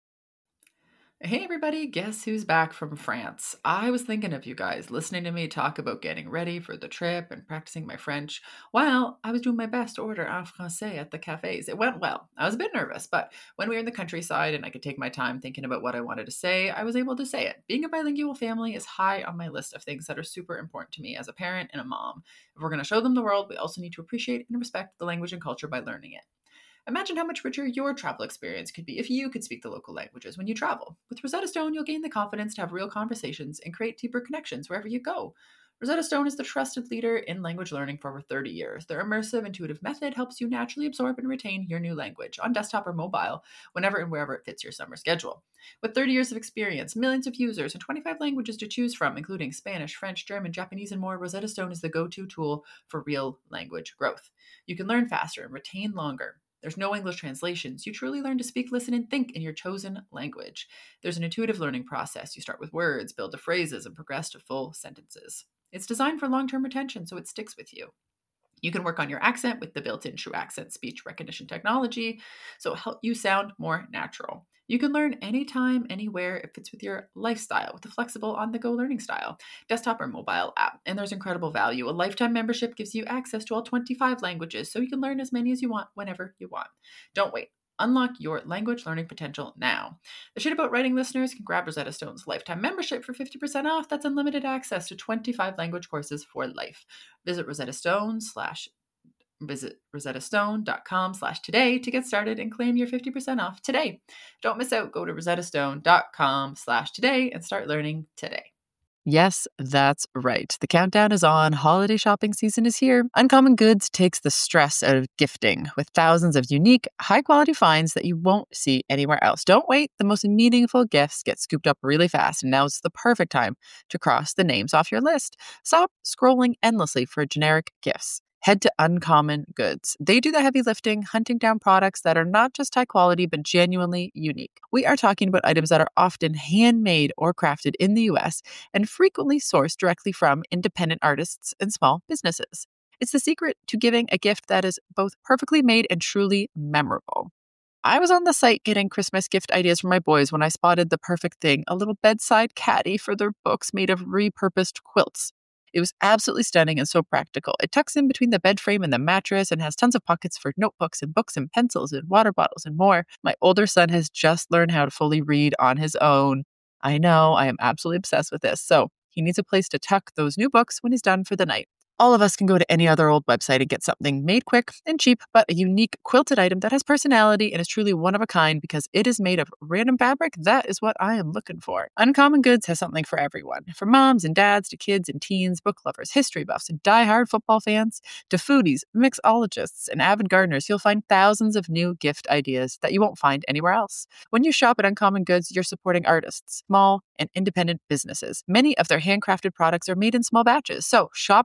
Hey everybody, guess who's back from France? I was thinking of you guys, listening to me talk about getting ready for the trip and practicing my French while I was doing my best to order en français at the cafes. It went well. I was a bit nervous, but when we were in the countryside and I could take my time thinking about what I wanted to say, I was able to say it. Being a bilingual family is high on my list of things that are super important to me as a parent and a mom. If we're going to show them the world, we also need to appreciate and respect the language and culture by learning it. Imagine how much richer your travel experience could be if you could speak the local languages when you travel. With Rosetta Stone, you'll gain the confidence to have real conversations and create deeper connections wherever you go. Rosetta Stone is the trusted leader in language learning for over thirty years. Their immersive, intuitive method helps you naturally absorb and retain your new language on desktop or mobile, whenever and wherever it fits your summer schedule. With thirty years of experience, millions of users, and twenty-five languages to choose from, including Spanish, French, German, Japanese, and more, Rosetta Stone is the go-to tool for real language growth. You can learn faster and retain longer. There's no English translations. You truly learn to speak, listen, and think in your chosen language. There's an intuitive learning process. You start with words, build to phrases, and progress to full sentences. It's designed for long-term retention, so it sticks with you. You can work on your accent with the built-in True Accent speech recognition technology, so it'll help you sound more natural. You can learn anytime, anywhere. It fits with your lifestyle with a flexible on-the-go learning style, desktop or mobile app. And there's incredible value. A lifetime membership gives you access to all twenty-five languages, so you can learn as many as you want whenever you want. Don't wait. Unlock your language learning potential now. The Shit About Writing listeners can grab Rosetta Stone's lifetime membership for fifty percent off. That's unlimited access to twenty-five language courses for life. Visit Rosetta Stone slash Visit rosettastone.com slash today to get started and claim your fifty percent off today. Don't miss out. Go to rosettastone.com slash today and start learning today. Yes, that's right. The countdown is on. Holiday shopping season is here. Uncommon Goods takes the stress out of gifting with thousands of unique, high-quality finds that you won't see anywhere else. Don't wait. The most meaningful gifts get scooped up really fast, and now's the perfect time to cross the names off your list. Stop scrolling endlessly for generic gifts. Head to Uncommon Goods. They do the heavy lifting, hunting down products that are not just high quality, but genuinely unique. We are talking about items that are often handmade or crafted in the U S and frequently sourced directly from independent artists and small businesses. It's the secret to giving a gift that is both perfectly made and truly memorable. I was on the site getting Christmas gift ideas for my boys when I spotted the perfect thing, a little bedside caddy for their books made of repurposed quilts. It was absolutely stunning and so practical. It tucks in between the bed frame and the mattress and has tons of pockets for notebooks and books and pencils and water bottles and more. My older son has just learned how to fully read on his own. I know, I am absolutely obsessed with this. So he needs a place to tuck those new books when he's done for the night. All of us can go to any other old website and get something made quick and cheap, but a unique quilted item that has personality and is truly one of a kind because it is made of random fabric. That is what I am looking for. Uncommon Goods has something for everyone. From moms and dads to kids and teens, book lovers, history buffs, and die-hard football fans, to foodies, mixologists, and avid gardeners, you'll find thousands of new gift ideas that you won't find anywhere else. When you shop at Uncommon Goods, you're supporting artists, small and independent businesses. Many of their handcrafted products are made in small batches. So shop now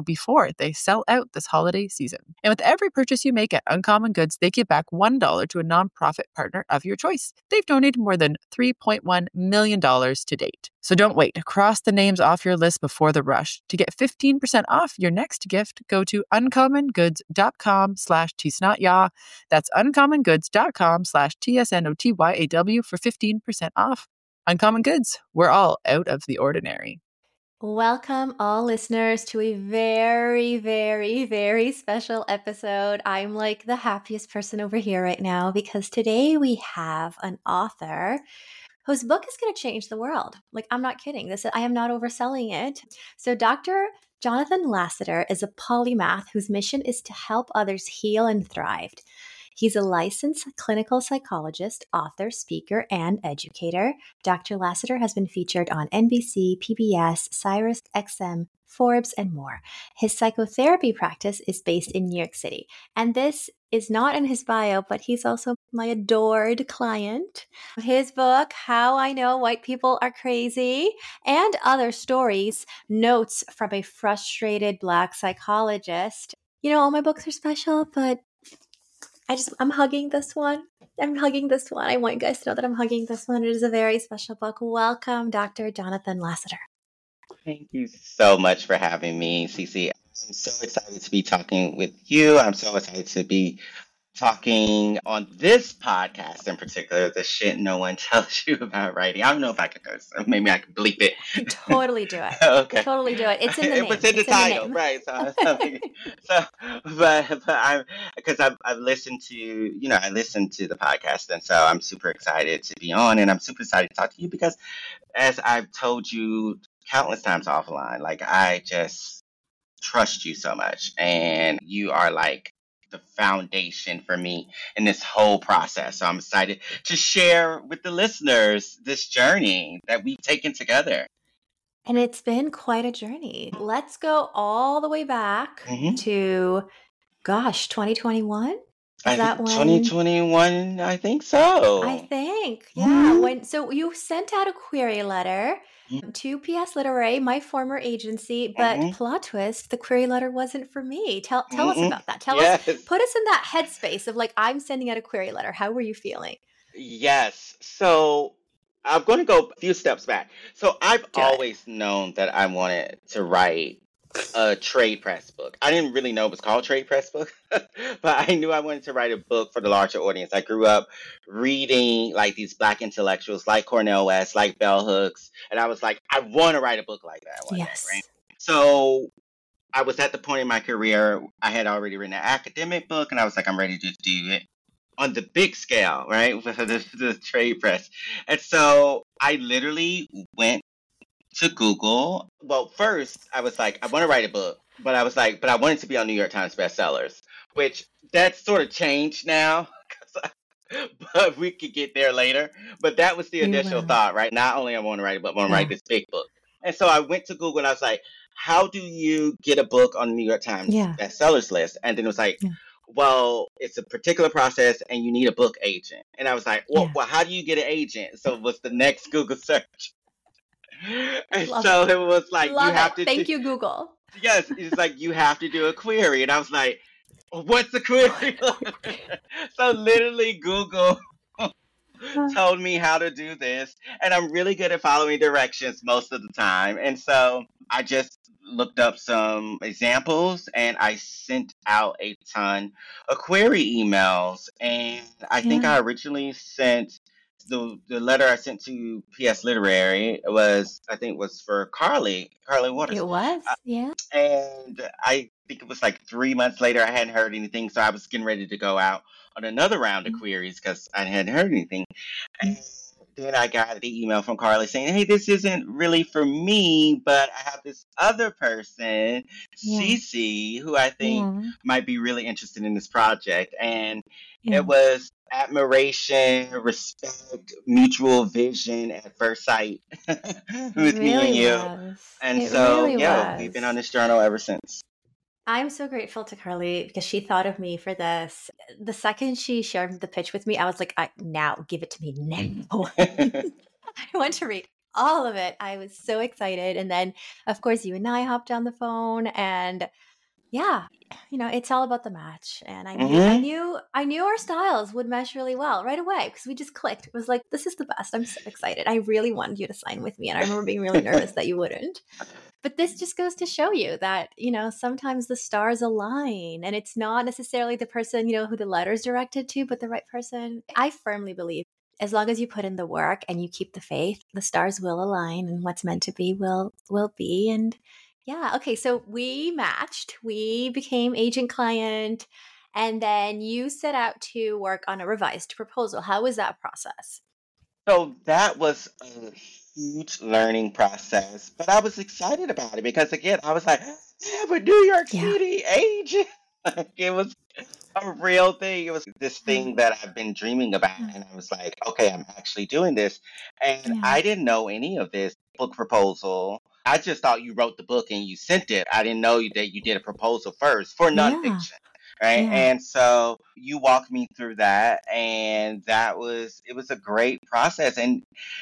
before they sell out this holiday season. And with every purchase you make at Uncommon Goods, they give back one dollar to a nonprofit partner of your choice. They've donated more than three point one million dollars to date. So don't wait. Cross the names off your list before the rush. To get fifteen percent off your next gift, go to uncommongoods.com slash tsnotyaw. That's uncommongoods.com slash T-S-N-O-T-Y-A-W for fifteen percent off. Uncommon Goods, we're all out of the ordinary. Welcome, all listeners, to a very, very, very special episode. I'm like the happiest person over here right now because today we have an author whose book is going to change the world. Like, I'm not kidding. This I am not overselling it. So Doctor Jonathan Lasseter is a polymath whose mission is to help others heal and thrive. He's a licensed clinical psychologist, author, speaker, and educator. Doctor Lasseter has been featured on N B C, P B S, Sirius X M, Forbes, and more. His psychotherapy practice is based in New York City. And this is not in his bio, but he's also my adored client. His book, How I Know White People Are Crazy, and Other Stories, Notes from a Frustrated Black Psychologist. You know, all my books are special, but I just, I'm hugging this one. I'm hugging this one. I want you guys to know that I'm hugging this one. It is a very special book. Welcome, Doctor Jonathan Lasseter. Thank you so much for having me, Cece. I'm so excited to be talking with you. I'm so excited to be talking on this podcast in particular, the shit no one tells you about writing. I don't know if I can curse. Maybe I can bleep it. Totally do it. Okay. Totally do it. It's in the it name. was in the It's title, in the right? So, so, but, but I'm because I've I've listened to you know I listened to the podcast, and so I'm super excited to be on, and I'm super excited to talk to you because, as I've told you countless times offline, like I just trust you so much, and you are like the foundation for me in this whole process. So I'm excited to share with the listeners this journey that we've taken together. And it's been quite a journey. Let's go all the way back Mhm. to, gosh, twenty twenty-one? Is I that think when? twenty twenty-one, I think so. I think, yeah. Mhm. When so you sent out a query letter Mhm. to P S Literary, my former agency, but Mhm. plot twist, the query letter wasn't for me. Tell tell us Mhm. about that. Tell us, Yes. put us in that headspace of like, I'm sending out a query letter. How were you feeling? Yes. So I'm going to go a few steps back. So I've Do it. always known that I wanted to write a trade press book. I didn't really know it was called trade press book, but I knew I wanted to write a book for the larger audience. I grew up reading like these Black intellectuals like Cornel West, like Bell Hooks, and I was like, I want to write a book like that one day, Yes. right? So I was at the point in my career, I had already written an academic book, and I was like, I'm ready to do it on the big scale, right? For the, the trade press. And so I literally went to Google. Well, first I was like, I want to write a book, but I was like, but I want it to be on New York Times bestsellers, which that's sort of changed now. 'cause I- but we could get there later. But that was the You initial will. thought, right? Not only I want to write a book, I want to Yeah. write this big book. And so I went to Google and I was like, how do you get a book on the New York Times Yeah. bestsellers list? And then it was like, Yeah. well, it's a particular process and you need a book agent. And I was like, well, Yeah. well how do you get an agent? So it was the next Google search. And Love so it was like, you Love have it. to Thank do, you, Google. yes, it's like, you have to do a query. And I was like, what's the query? So literally Google told me how to do this. And I'm really good at following directions most of the time. And so I just looked up some examples and I sent out a ton of query emails. And I think Yeah. I originally sent the the letter I sent to P S Literary was, I think was for Carly, Carly Waters. It was? Uh, Yeah. and I think it was like three months later, I hadn't heard anything. So I was getting ready to go out on another round of Mm. queries because I hadn't heard anything. And Mm. then I got the email from Carly saying, hey, this isn't really for me, but I have this other person, Yeah. Cece, who I think Yeah. might be really interested in this project. And Yeah. it was admiration, respect, mutual vision at first sight It with me and really you. was. And It so, really yeah, we've been on was. this journal ever since. I'm so grateful to Carly because she thought of me for this. The second she shared the pitch with me, I was like, I, now, give it to me now. I want to read all of it. I was so excited. And then, of course, you and I hopped on the phone, and yeah, you know, it's all about the match. And I knew, I hmm knew, I knew our styles would mesh really well right away because we just clicked. It was like, this is the best. I'm so excited. I really wanted you to sign with me. And I remember being really nervous that you wouldn't. But this just goes to show you that, you know, sometimes the stars align and it's not necessarily the person, you know, who the letter's directed to, but the right person. I firmly believe as long as you put in the work and you keep the faith, the stars will align and what's meant to be will will be. And yeah, okay, so we matched. We became agent client, and then you set out to work on a revised proposal. How was that process? So that was a huge learning process, but I was excited about it because again, I was like, I have a New York Yeah. City agent. Like, it was a real thing. It was this Yeah. thing that I've been dreaming about. Yeah. And I was like, okay, I'm actually doing this. And Yeah. I didn't know any of this book proposal. I just thought you wrote the book and you sent it. I didn't know that you did a proposal first for Yeah. nonfiction. Right. Yeah. And so you walked me through that. And that was, it was a great process. And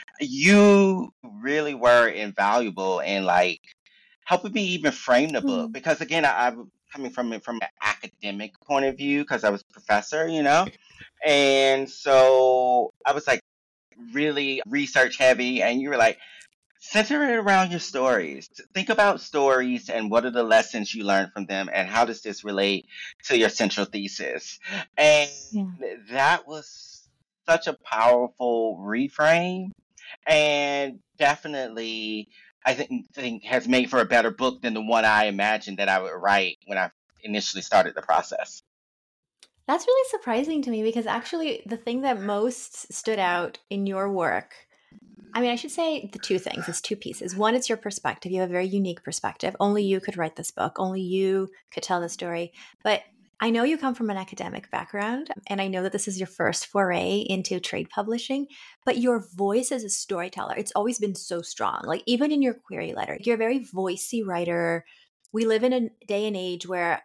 you really were invaluable in like helping me even frame the book Mm. because again I, I'm coming from it from an academic point of view because I was a professor, you know, and so I was like really research heavy, and you were like center it around your stories. Think about stories and what are the lessons you learned from them, and how does this relate to your central thesis? And Yeah. that was such a powerful reframe and definitely I think think has made for a better book than the one I imagined that I would write when I initially started the process. That's really surprising to me because actually the thing that most stood out in your work, I mean, I should say the two things. It's two pieces. One, it's your perspective. You have a very unique perspective. Only you could write this book. Only you could tell the story. But I know you come from an academic background, and I know that this is your first foray into trade publishing, but your voice as a storyteller, it's always been so strong. Like even in your query letter, you're a very voicey writer. We live in a day and age where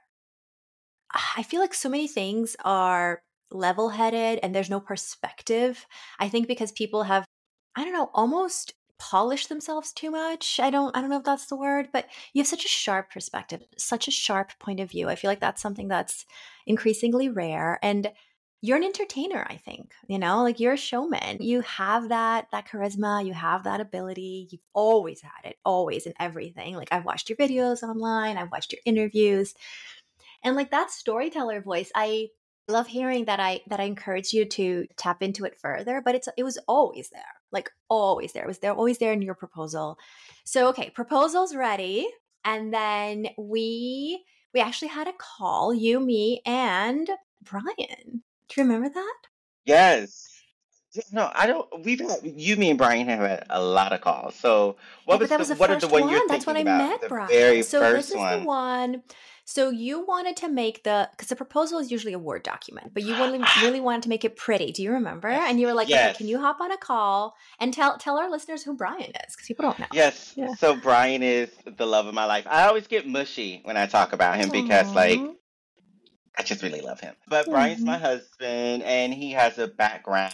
I feel like so many things are level headed and there's no perspective. I think because people have, I don't know, almost polished themselves too much. I don't I don't know if that's the word, but you have such a sharp perspective, such a sharp point of view. I feel like that's something that's increasingly rare. And you're an entertainer, I think. You know, like you're a showman. You have that that charisma, you have that ability. You've always had it, always in everything. Like I've watched your videos online, I've watched your interviews. And like that storyteller voice, I love hearing that I that I encourage you to tap into it further, but it's it was always there. Like always there. It was there always there in your proposal. So okay, proposal's ready. And then we we actually had a call, you, me, and Brian. Do you remember that? Yes. No, I don't. We've had you, me, and Brian have had a lot of calls. So, Yeah, what but was that the was the what are the first one you're one. That's when thinking I about? met The Brian. very So this first is the one. one. So you wanted to make the, because the proposal is usually a Word document, but you really, really wanted to make it pretty. Do you remember? And you were like, okay, can Yes. you hop on a call and tell tell our listeners who Brian is? Because people don't know. Yes. Yeah. So Brian is the love of my life. I always get mushy when I talk about him because like Aww. I just really love him. But Brian's my Mhm. husband, and he has a background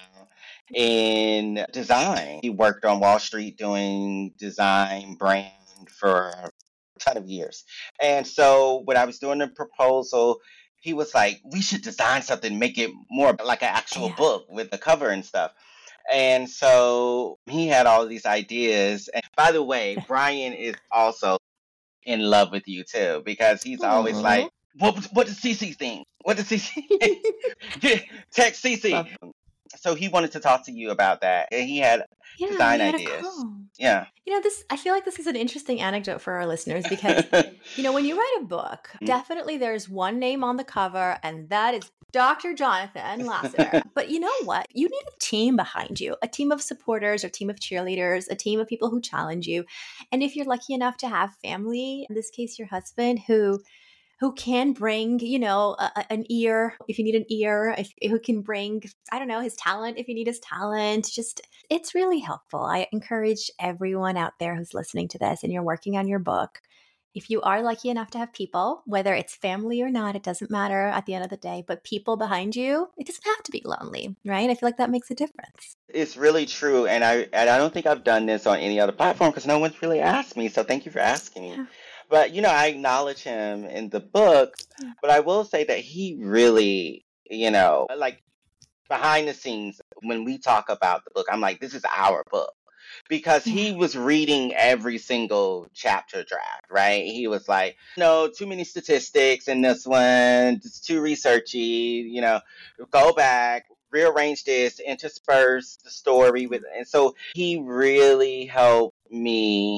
in design. He worked on Wall Street doing design brand for a ton of years. And so when I was doing the proposal, he was like, we should design something, make it more like an actual Yeah. book with the cover and stuff. And so he had all these ideas. And by the way, Brian is also in love with you too, because he's always Aw. like, what, what does Cece think? What does Cece think? Text Cece. Love. So he wanted to talk to you about that. And he had Yeah, design we had a ideas. call. Yeah. You know, this, I feel like this is an interesting anecdote for our listeners because, you know, when you write a book, definitely there's one name on the cover, and that is Doctor Jonathan Lasseter. But you know what? You need a team behind you, a team of supporters, a team of cheerleaders, a team of people who challenge you. And if you're lucky enough to have family, in this case, your husband, who who can bring, you know, a, a- an ear if you need an ear, if who can bring, I don't know, his talent if you need his talent. Just it's really helpful. I encourage everyone out there who's listening to this and you're working on your book, if you are lucky enough to have people, whether it's family or not, it doesn't matter at the end of the day, but people behind you, it doesn't have to be lonely, right? I feel like that makes a difference. It's really true, and I and I don't think I've done this on any other platform because no one's really asked me. So thank you for asking me. Yeah. But you know, I acknowledge him in the book, Yeah. but I will say that he really, you know, like behind the scenes when we talk about the book, I'm like, this is our book. Because he Yeah. was reading every single chapter draft, right? He was like, no, too many statistics in this one. It's too researchy. You know, go back, rearrange this, intersperse the story with. And so he really helped me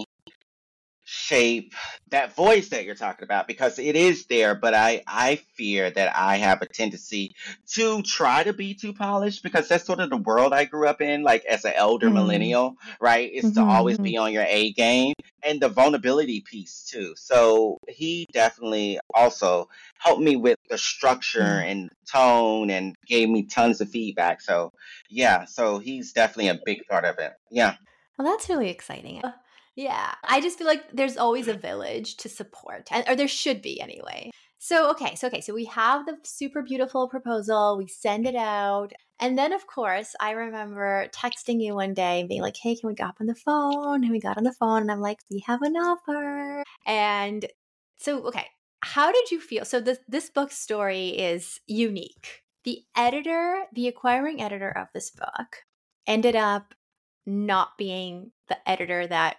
shape that voice that you're talking about because it is there, but I I fear that I have a tendency to try to be too polished because that's sort of the world I grew up in, like as an elder Mm. millennial, right? Is to always Mhm. be on your A game and the vulnerability piece too. So he definitely also helped me with the structure Yeah. and tone and gave me tons of feedback. So yeah, so he's definitely a big part of it. Yeah. Well, that's really exciting. Uh, Yeah. I just feel like there's always a village to support, and, or there should be anyway. So, okay. So, okay. So we have the super beautiful proposal. We send it out. And then, of course, I remember texting you one day and being like, hey, can we get on the phone? And we got on the phone and I'm like, we have an offer. And so, okay. How did you feel? So this, this book's story is unique. The editor, the acquiring editor of this book ended up not being the editor that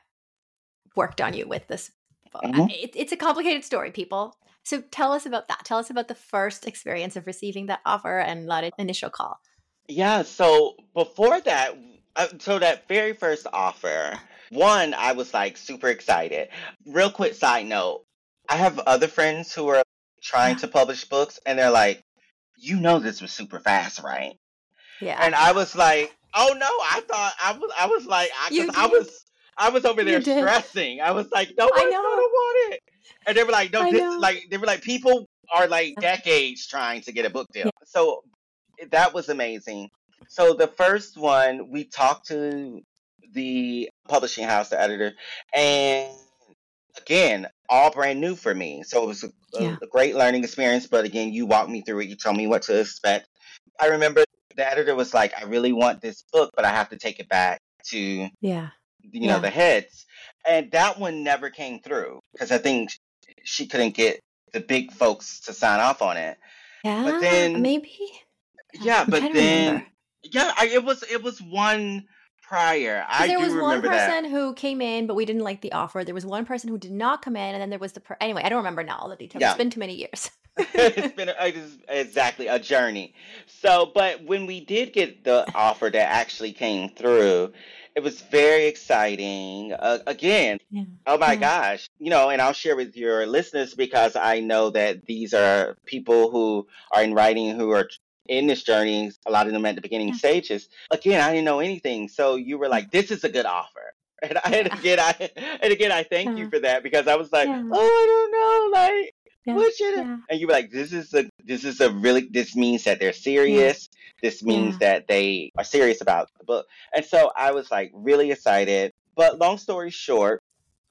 worked on you with this book. Mhm. It, it's a complicated story, people. So tell us about that. Tell us about the first experience of receiving that offer and that initial call. Yeah, so before that, uh, so that very first offer, one, I was like super excited. Real quick side note, I have other friends who are trying Yeah. to publish books, and they're like, you know, this was super fast, right? Yeah. And I was like, oh no, I thought I was, I was like, I, You cause I did. was, I was over You there did. stressing. I was like, no I one's gonna know. want it. And they were like, no, I this, know. like, they were like, people are like Yeah. decades trying to get a book deal. Yeah. So that was amazing. So the first one, we talked to the publishing house, the editor, and again, all brand new for me. So it was a, Yeah. a great learning experience. But again, you walked me through it. You told me what to expect. I remember the editor was like, I really want this book, but I have to take it back to, you Yeah. know, Yeah. the heads. And that one never came through because I think she couldn't get the big folks to sign off on it. Yeah. But then, Maybe. yeah, I'm but trying to then, remember. yeah, I, it was it was one prior. Because I there do was one remember that. person who came in, but we didn't like the offer. There was one person who did not come in, and then there was the per- anyway. I don't remember now all the details. Yeah. It's been too many years. It's been a, it is exactly a journey. So, but when we did get the offer that actually came through, it was very exciting. Uh, again, Yeah. oh my Yeah. gosh, you know, and I'll share with your listeners because I know that these are people who are in writing who are in this journey, a lot of them at the beginning Yeah. stages. Again, I didn't know anything. So you were like, this is a good offer. And, I, and Yeah. again, I and again, I thank you Yeah. for that because I was like, Yeah. oh, I don't know, like, Yeah. what should it? Yeah. And you were like, this is a this is a really this means that they're serious. This means Yeah. that they are serious about the book. And so I was like really excited. But long story short,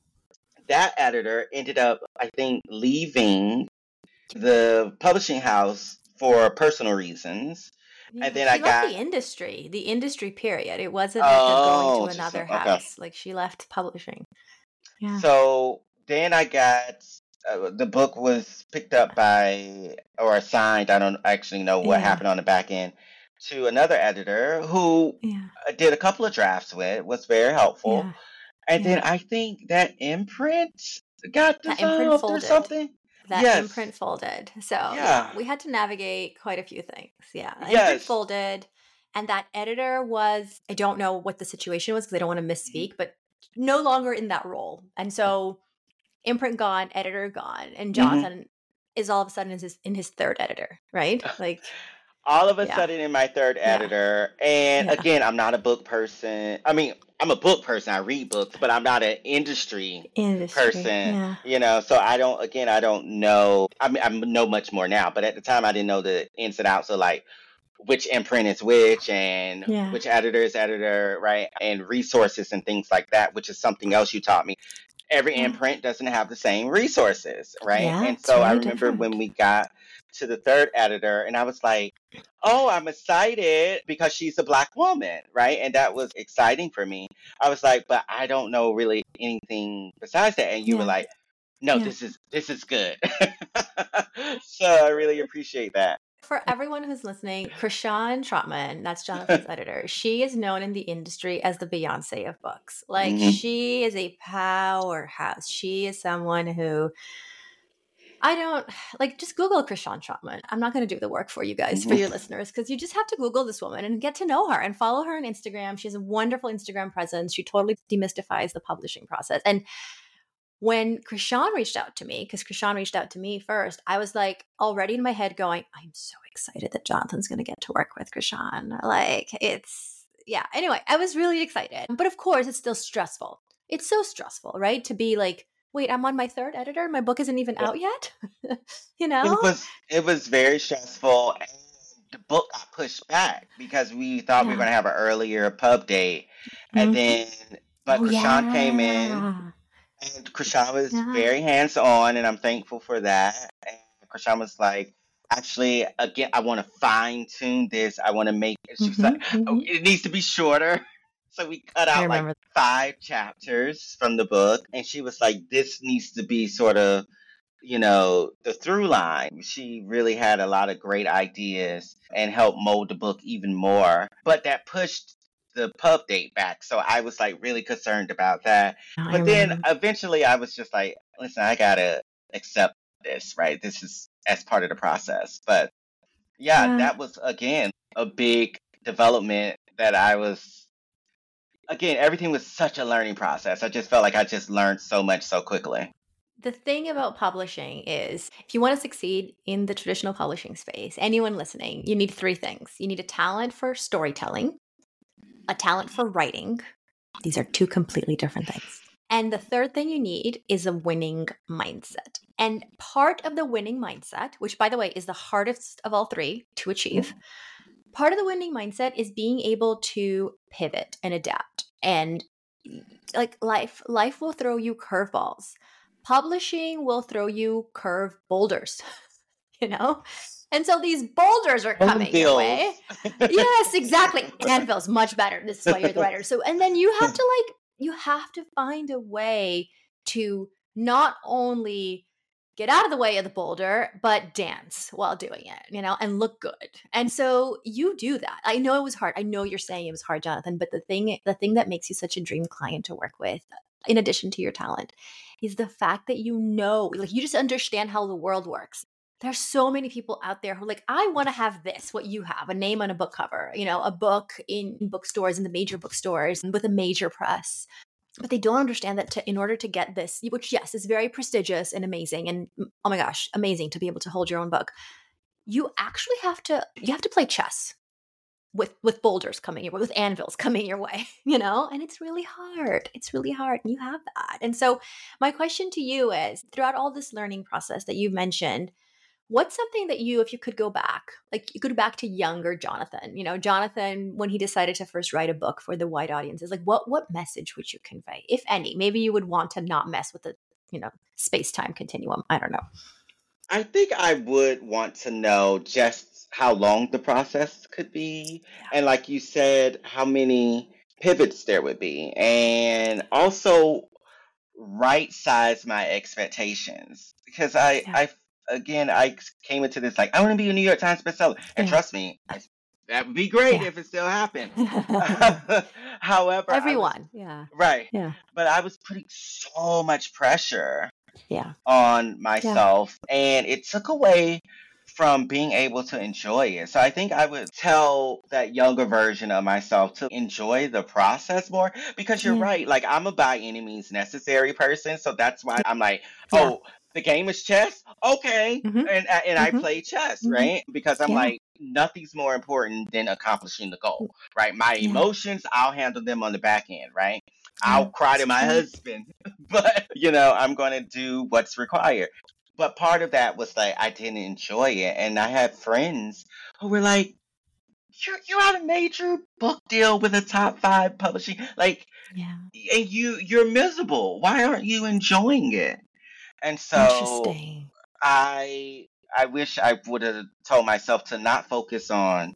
that editor ended up, I think, leaving the publishing house for personal reasons. Yeah. And then She I left got the industry, the industry period. It wasn't like her going oh to just another okay. house. Like she left publishing. Yeah. So then I got uh, the book was picked up by or assigned. I don't actually know what Yeah. happened on the back end to another editor who Yeah. I did a couple of drafts with. Was very helpful. Yeah. And then Yeah. I think that imprint got That imprint dissolved or folded. something. That Yes. imprint folded. So yeah, Yeah. we had to navigate quite a few things. Yeah. Imprint Yes. folded. And that editor was, I don't know what the situation was because I don't want to misspeak, but no longer in that role. And so imprint gone, editor gone. And hmm Jonathan is all of a sudden in his, in his third editor, right? Like, All of a yeah. sudden in my third Yeah. editor, and Yeah. again, I'm not a book person. I mean, I'm a book person. I read books, but I'm not an industry Industry. person, Yeah. you know. So I don't. Again, I don't know. I mean, I know much more now, but at the time, I didn't know the ins and outs of like which imprint is which and Yeah. which editor is editor, right? And resources and things like that, which is something else you taught me. every Yeah. imprint doesn't have the same resources, right? Yeah, And it's so I really remember different. when we got to the third editor, and I was like, oh, I'm excited because she's a Black woman, right? And that was exciting for me. I was like, but I don't know really anything besides that. And you were Yeah. like, no, Yeah. this is this is good. So I really appreciate that. For everyone who's listening, Krishan Trotman, that's Jonathan's editor, she is known in the industry as the Beyonce of books. Like, Mhm. she is a powerhouse. She is someone who I don't like. Just Google Krishan Trotman. I'm not going to do the work for you guys, for Mhm. your listeners, because you just have to Google this woman and get to know her and follow her on Instagram. She has a wonderful Instagram presence. She totally demystifies the publishing process. And when Krishan reached out to me, because Krishan reached out to me first, I was like already in my head going, I'm so excited that Jonathan's going to get to work with Krishan. Like, it's, yeah. Anyway, I was really excited. But of course, it's still stressful. It's so stressful, right? To be like, wait, I'm on my third editor. My book isn't even Yeah. out yet. You It know? was it was very stressful, and the book got pushed back because we thought we were Yeah. going to have an earlier pub date, and Mhm. then but Oh, Krishan came in, yeah. and Krishan was Yeah. very hands on, and I'm thankful for that. And Krishan was like, actually, again, I want to fine tune this. I want to make. She was like, Mhm, oh, mhm. it needs to be shorter. So we cut I out like remember. five chapters from the book, and she was like, this needs to be sort of, you know, the through line. She really had a lot of great ideas and helped mold the book even more. But that pushed the pub date back. So I was like really concerned about that. I But then remember. eventually I was just like, listen, I gotta accept this, right? This is as part of the process. But yeah, Yeah. that was again a big development that I was again, everything was such a learning process. I just felt like I just learned so much so quickly. The thing about publishing is if you want to succeed in the traditional publishing space, anyone listening, you need three things. You need a talent for storytelling, a talent for writing. These are two completely different things. And the third thing you need is a winning mindset. And part of the winning mindset, which by the way is the hardest of all three to achieve, part of the winning mindset is being able to pivot and adapt. And like life, life will throw you curveballs. Publishing will throw you curve boulders, you know? And so these boulders are coming your way. Yes, exactly. Anvil's much better. This is why you're the writer. So, and then you have to like, you have to find a way to not only get out of the way of the boulder, but dance while doing it, you know, and look good. And so you do that. I know it was hard. I know you're saying it was hard, Jonathan, but the thing, the thing that makes you such a dream client to work with, in addition to your talent, is the fact that you know, like you just understand how the world works. There's so many people out there who are like, I want to have this, what you have, a name on a book cover, you know, a book in bookstores, in the major bookstores, and with a major press. But they don't understand that to, in order to get this, which yes, is very prestigious and amazing, and oh my gosh, amazing to be able to hold your own book. You actually have to, you have to play chess with with boulders coming your way, with anvils coming your way, you know, and it's really hard. It's really hard, and you have that. And so, my question to you is: throughout all this learning process that you've mentioned, what's something that you, if you could go back, like you could go back to younger Jonathan, you know, Jonathan, when he decided to first write a book for the wide audiences, like what, what message would you convey, if any? Maybe you would want to not mess with the, you know, space-time continuum. I don't know. I think I would want to know just how long the process could be. Yeah. And like you said, how many pivots there would be. And also right size my expectations. Because I, Yeah. I again, I came into this like, I want to be a New York Times bestseller. And Yeah. trust me, I, that would be great Yeah. if it still happened. However, I was, Everyone. Yeah. right. Yeah. But I was putting so much pressure Yeah. on myself, and it took away from being able to enjoy it. So I think I would tell that younger version of myself to enjoy the process more, because you're Yeah. right. Like, I'm a by any means necessary person. So that's why I'm like, Yeah. oh, the game is chess. Okay. Mhm. And, and I Mhm. play chess, Mhm. right? Because I'm Yeah. like, nothing's more important than accomplishing the goal, right? My Yeah. emotions, I'll handle them on the back end, right? Yeah. I'll cry to my True. husband, but you know, I'm going to do what's required. But part of that was like, I didn't enjoy it. And I had friends who were like, you're you're on a major book deal with a top five publishing, like, Yeah. and you you're miserable. Why aren't you enjoying it? And so Interesting. I I wish I would have told myself to not focus on,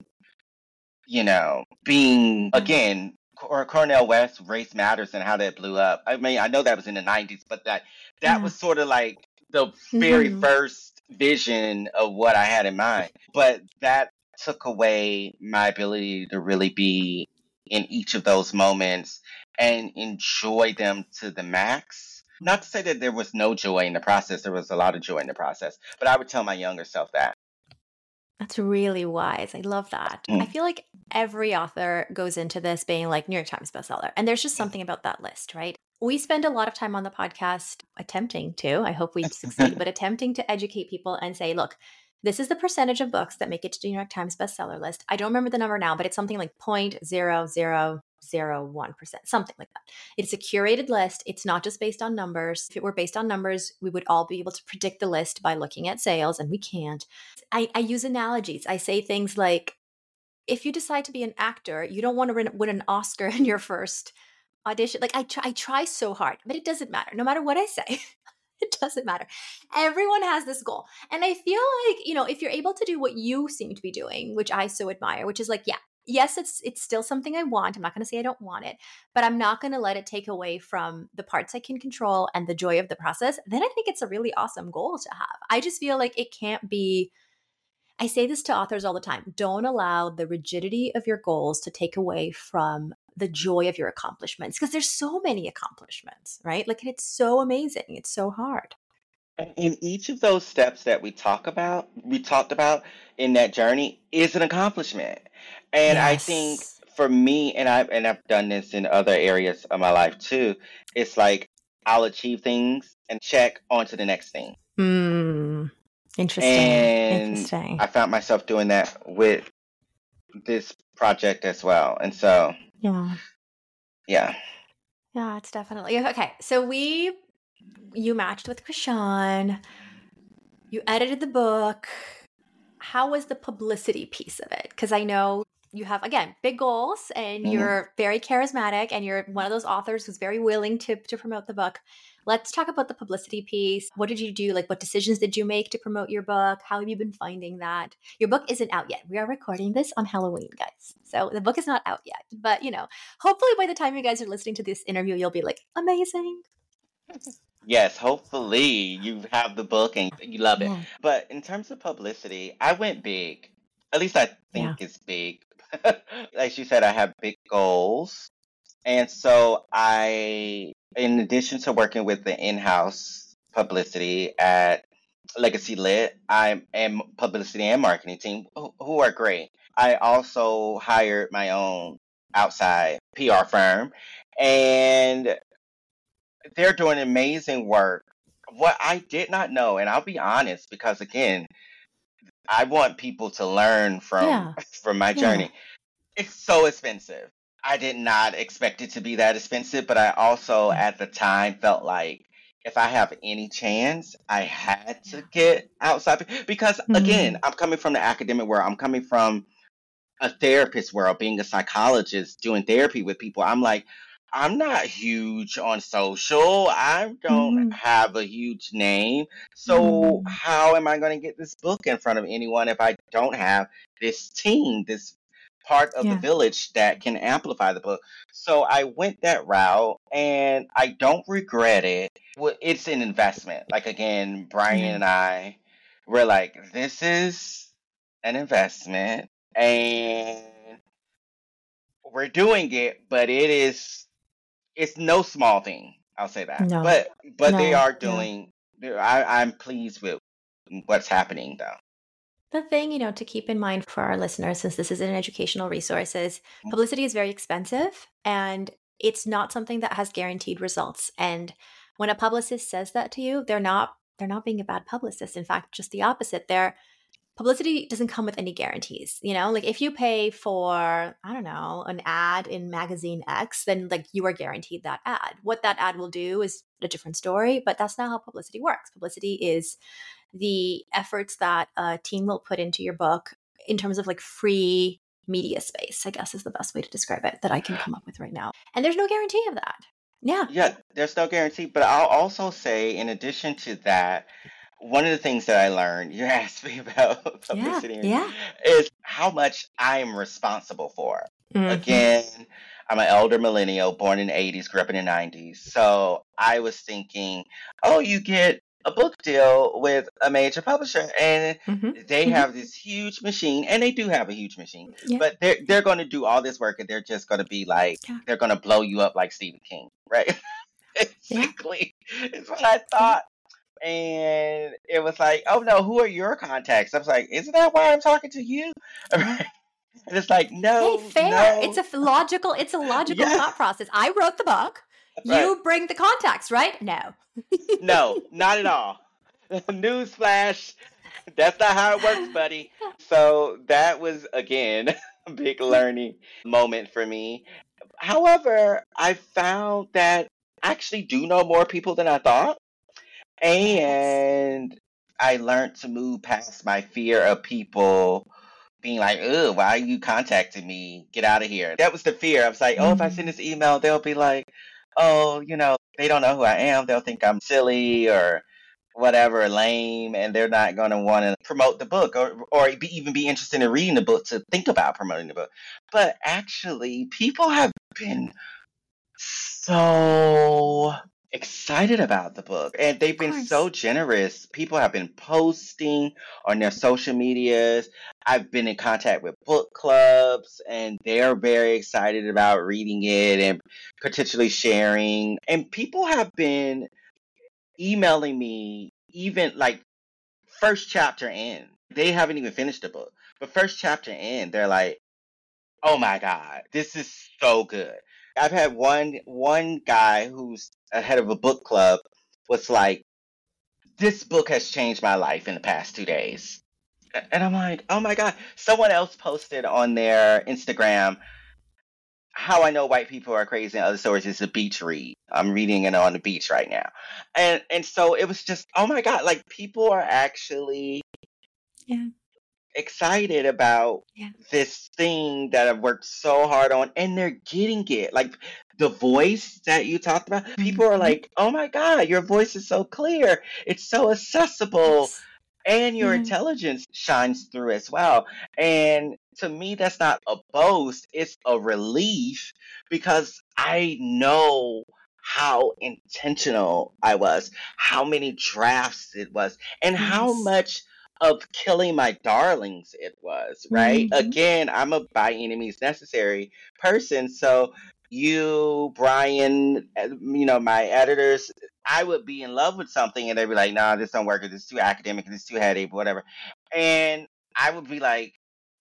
you know, being Yeah. again, Cor- Cornell West, Race Matters, and how that blew up. I mean, I know that was in the nineties, but that that Yeah. was sort of like the very Mhm. first vision of what I had in mind. But that took away my ability to really be in each of those moments and enjoy them to the max. Not to say that there was no joy in the process, there was a lot of joy in the process, but I would tell my younger self that. That's really wise. I love that. I Mm. feel like every author goes into this being like New York Times bestseller. And there's just something about that list, right? We spend a lot of time on the podcast attempting to, I hope we succeed, but attempting to educate people and say, look, this is the percentage of books that make it to the New York Times bestseller list. I don't remember the number now, but it's something like zero point zero zero zero one percent, something like that. It's a curated list. It's not just based on numbers. If it were based on numbers, we would all be able to predict the list by looking at sales, and we can't. I, I use analogies. I say things like, if you decide to be an actor, you don't want to win, win an Oscar in your first audition. Like I try, I try so hard, but it doesn't matter. No matter what I say, it doesn't matter. Everyone has this goal. And I feel like, you know, if you're able to do what you seem to be doing, which I so admire, which is like, yeah, yes, it's it's still something I want. I'm not going to say I don't want it, but I'm not going to let it take away from the parts I can control and the joy of the process. Then I think it's a really awesome goal to have. I just feel like it can't be, I say this to authors all the time, don't allow the rigidity of your goals to take away from the joy of your accomplishments, because there's so many accomplishments, right? Like it's so amazing. It's so hard. And in each of those steps that we talk about, we talked about in that journey is an accomplishment. And I think Yes. for me, and I've and I've done this in other areas of my life too, it's like I'll achieve things and check on to the next thing. Hmm. Interesting. And Interesting. I found myself doing that with this project as well. And so, Yeah. yeah. Yeah, it's definitely okay. So we, you matched with Krishan, you edited the book. How was the publicity piece of it? Because I know you have, again, big goals and Mhm. you're very charismatic and you're one of those authors who's very willing to, to promote the book. Let's talk about the publicity piece. What did you do? Like, what decisions did you make to promote your book? How have you been finding that? Your book isn't out yet. We are recording this on Halloween, guys. So the book is not out yet. But, you know, hopefully by the time you guys are listening to this interview, you'll be like, amazing. Yes, hopefully you have the book and you love it. Yeah. But in terms of publicity, I went big. At least I think it's big. Like you said, I have big goals. And so I, in addition to working with the in-house publicity at Legacy Lit, I am publicity and marketing team who, who are great. I also hired my own outside P R firm, and they're doing amazing work. What I did not know, and I'll be honest, because again, I want people to learn from Yeah. from my Yeah. journey. It's so expensive. I did not expect it to be that expensive, but I also Yeah. at the time felt like if I have any chance, I had to get outside because again, Mhm. I'm coming from the academic world. I'm coming from a therapist world, being a psychologist, doing therapy with people. I'm like, I'm not huge on social. I don't Mhm. have a huge name. So Mhm. how am I going to get this book in front of anyone if I don't have this team, this part of the Yeah. village that can amplify the book? So I went that route and I don't regret it. Well, it's an investment. Like again, Brian Yeah. and I, we're like, this is an investment and we're doing it, but it is it's no small thing. I'll say that. No. But but they No. are Yeah. doing. they're- I I'm pleased with what's happening though. The thing, you know, to keep in mind for our listeners, since this is an educational resource, is publicity is very expensive and it's not something that has guaranteed results. And when a publicist says that to you, they're not they're not being a bad publicist. In fact, just the opposite. They're publicity doesn't come with any guarantees. You know, like if you pay for, I don't know, an ad in magazine X, then like you are guaranteed that ad. What that ad will do is a different story, but that's not how publicity works. Publicity is the efforts that a team will put into your book in terms of like free media space, I guess is the best way to describe it that I can come up with right now. And there's no guarantee of that. Yeah. Yeah, there's no guarantee. But I'll also say, in addition to that, one of the things that I learned, you asked me about Yeah. publicity, Yeah. is how much I'm responsible for. Mhm. Again, I'm an elder millennial, born in the eighties, grew up in the nineties. So I was thinking, oh, you get a book deal with a major publisher, and Mhm. they Mhm. have this huge machine, and they do have a huge machine, Yeah. but they're they're going to do all this work, and they're just going to be like, Yeah. they're going to blow you up like Stephen King, right? Basically, is what I thought. And it was like, oh no, who are your contacts? I was like, isn't that why I'm talking to you? Yeah. And it's like, Hey, no, fair. no, It's a f- logical, it's a logical yeah, thought process. I wrote the book. right. You bring the contacts, right? No. No, not at all. Newsflash, that's not how it works, buddy. So that was, again, a big learning moment for me. However, I found that I actually do know more people than I thought. Yes. And I learned to move past my fear of people being like, ugh, why are you contacting me? Get out of here. That was the fear. I was like, oh, if I send Mm. this email, they'll be like, oh, you know, they don't know who I am. They'll think I'm silly or whatever, lame, and they're not going to want to promote the book or, or be, even be interested in reading the book to think about promoting the book. But actually, people have been so excited about the book, and they've Of been so course. generous. People have been posting on their social medias. I've been in contact with book clubs, and they're very excited about reading it and potentially sharing. And people have been emailing me, even like first chapter in. They haven't even finished the book, but first chapter in, they're like, oh my God, this is so good. I've had one one guy who's a head of a book club was like, this book has changed my life in the past two days. A- And I'm like, oh my God. Someone else posted on their Instagram, how I know white people are crazy and other stories is a beach read. I'm reading it on the beach right now. And and so it was just, oh my God, like people are actually Yeah. excited about Yeah. this thing that I've worked so hard on, and they're getting it. Like the voice that you talked about, people are Mhm. like, oh my God, your voice is so clear. It's so accessible, Yes. and your Yeah. intelligence shines through as well. And to me, that's not a boast, it's a relief because I know how intentional I was, how many drafts it was, and how Yes. much of killing my darlings it was, right? Mhm. Again, I'm a by any means necessary person. So you, Brian, uh, you know, my editors, I would be in love with something and they'd be like, nah, this don't work, or this is too academic, or this is too heady, whatever. And I would be like,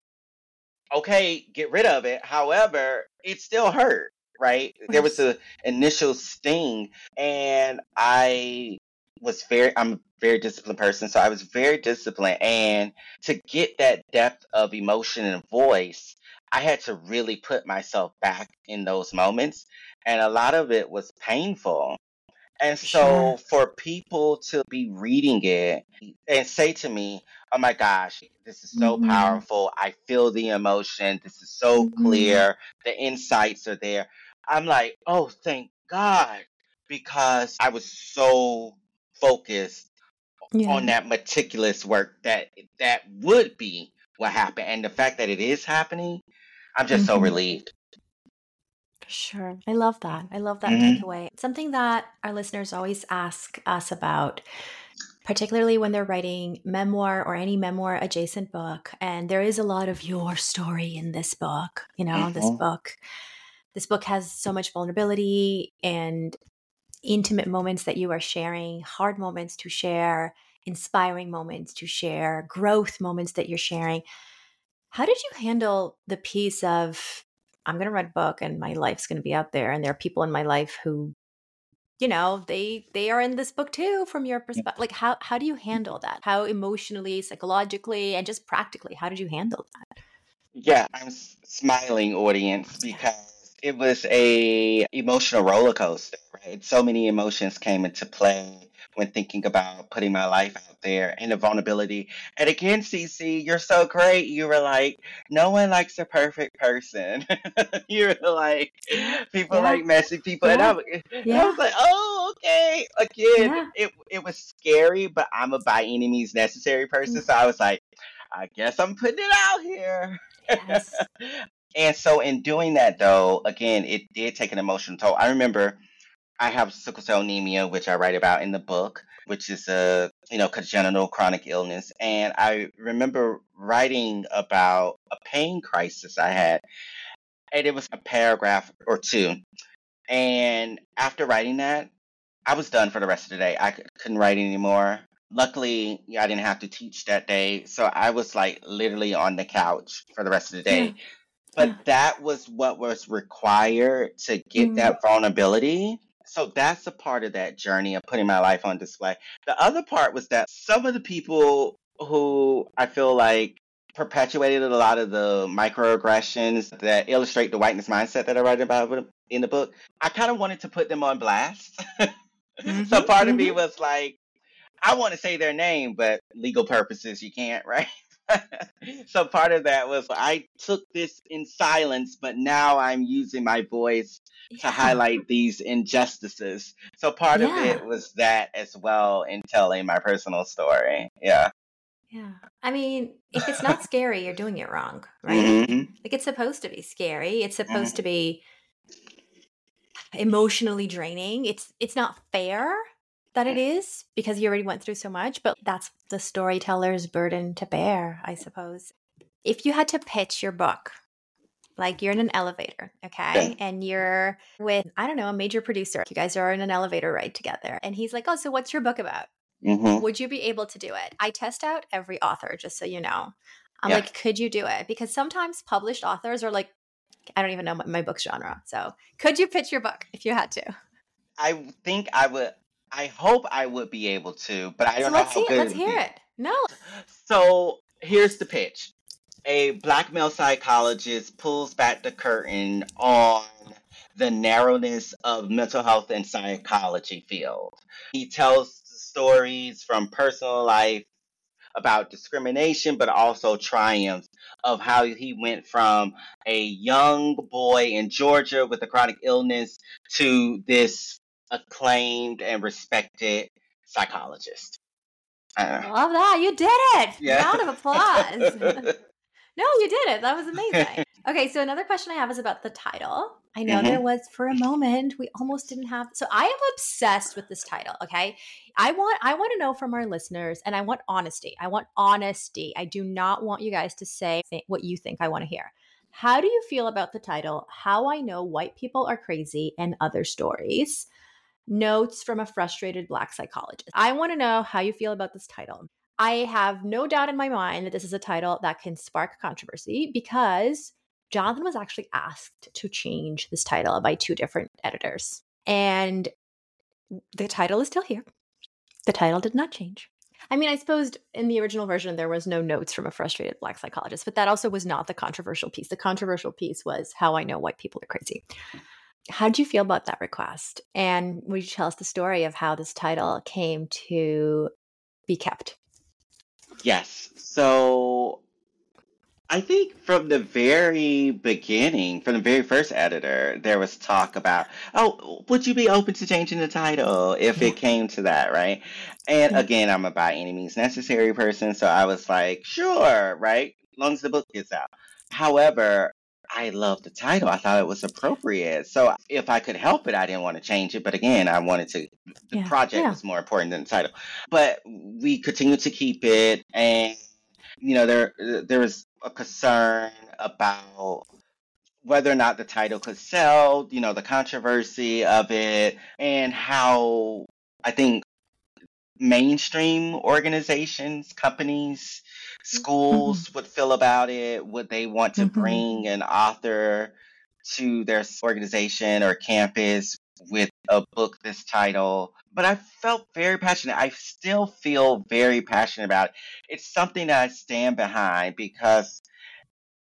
okay, get rid of it. However, it still hurt, right? Of There was course. a initial sting, and I was very, I'm a very disciplined person, so I was very disciplined. And to get that depth of emotion and voice, I had to really put myself back in those moments. And a lot of it was painful. And so Sure. for people to be reading it and say to me, oh my gosh, this is so Mhm. powerful. I feel the emotion. This is so Mhm. clear. The insights are there. I'm like, oh, thank God. Because I was so focused on Yeah. that meticulous work that that would be what happened. And the fact that it is happening, I'm just so Mhm. relieved. Sure. I love that. I love that hmm takeaway. Something that our listeners always ask us about, particularly when they're writing memoir or any memoir adjacent book. And there is a lot of your story in this book. You know, this hmm book, this book has so much vulnerability and intimate moments that you are sharing, hard moments to share, inspiring moments to share, growth moments that you're sharing. How did you handle the piece of, I'm going to write a book and my life's going to be out there, and there are people in my life who, you know, they they are in this book too from your perspective. Like how how do you handle that? How emotionally, psychologically, and just practically, how did you handle that? Yeah, I'm s- smiling, audience, Yeah. because it was a emotional roller coaster, right? So many emotions came into play when thinking about putting my life out there and the vulnerability. And again, Cece, you're so great. You were like, no one likes a perfect person. You were like, Yeah. people Yeah. like messy people. And I, Yeah. was- and I Yeah. was like, oh, okay. Again, Yeah. it, it was scary, but I'm a by any means necessary person. So I was like, I guess I'm putting it out here. Yes. And so in doing that though, again, it did take an emotional toll. I remember I have sickle cell anemia, which I write about in the book, which is a, you know, congenital chronic illness. And I remember writing about a pain crisis I had, and it was a paragraph or two. And after writing that, I was done for the rest of the day. I c- couldn't write anymore. Luckily, yeah, I didn't have to teach that day. So I was like literally on the couch for the rest of the day. Yeah. But Yeah. that was what was required to get Mm. that vulnerability. So that's a part of that journey of putting my life on display. The other part was that some of the people who I feel like perpetuated a lot of the microaggressions that illustrate the whiteness mindset that I write about in the book, I kind of wanted to put them on blast. Mhm. So part of me Mhm. was like, I want to say their name, but legal purposes, you can't, right? So part of that was I took this in silence, but now I'm using my voice to Yeah. highlight these injustices. So part of Yeah. it was that as well in telling my personal story. Yeah. Yeah. I mean, if it's not scary, you're doing it wrong, right? hmm Like it's supposed to be scary. It's supposed hmm to be emotionally draining. It's it's not fair that it is because you already went through so much, but that's the storyteller's burden to bear, I suppose. If you had to pitch your book, like you're in an elevator, okay? And you're with, I don't know, a major producer. You guys are in an elevator ride together. And he's like, oh, so what's your book about? hmm Would you be able to do it? I test out every author, just so you know. I'm Yeah. like, could you do it? Because sometimes published authors are like, I don't even know my, my book's genre. So could you pitch your book if you had to? I think I would, I hope I would be able to, but I So don't know let's how see it. good Let's it would hear be. it. No. So here's the pitch. A black male psychologist pulls back the curtain on the narrowness of mental health and psychology field. He tells stories from personal life about discrimination, but also triumphs of how he went from a young boy in Georgia with a chronic illness to this acclaimed and respected psychologist. Uh, Love that. You did it. yeah. Round of applause. No, you did it. That was amazing. Okay, so another question I have is about the title. I know Mhm. there was for a moment we almost didn't have. So I am obsessed with this title. Okay, I want I want to know from our listeners, and I want honesty. I want honesty. I do not want you guys to say th- what you think. I want to hear. How do you feel about the title? How I Know White People Are Crazy and Other Stories. Notes from a frustrated Black psychologist. I want to know how you feel about this title. I have no doubt in my mind that this is a title that can spark controversy because Jonathan was actually asked to change this title by two different editors. And the title is still here. The title did not change. I mean, I suppose in the original version, there was no notes from a frustrated Black psychologist, but that also was not the controversial piece. The controversial piece was How I Know White People Are Crazy. How did you feel about that request? And would you tell us the story of how this title came to be kept? Yes. So I think from the very beginning, from the very first editor, there was talk about, oh, would you be open to changing the title if Yeah. it came to that, right? And Yeah. again, I'm a by any means necessary person, so I was like, sure, right? As long as the book gets out. However, I love the title. I thought it was appropriate. So if I could help it, I didn't want to change it. But again, I wanted to, the Yeah. project Yeah. was more important than the title. But we continued to keep it. And, you know, there there was a concern about whether or not the title could sell, you know, the controversy of it, and how I think mainstream organizations, companies, schools would feel about it. Would they want to Mhm. bring an author to their s- organization or campus with a book this title? But I felt very passionate. I still feel very passionate about it. It's something that I stand behind because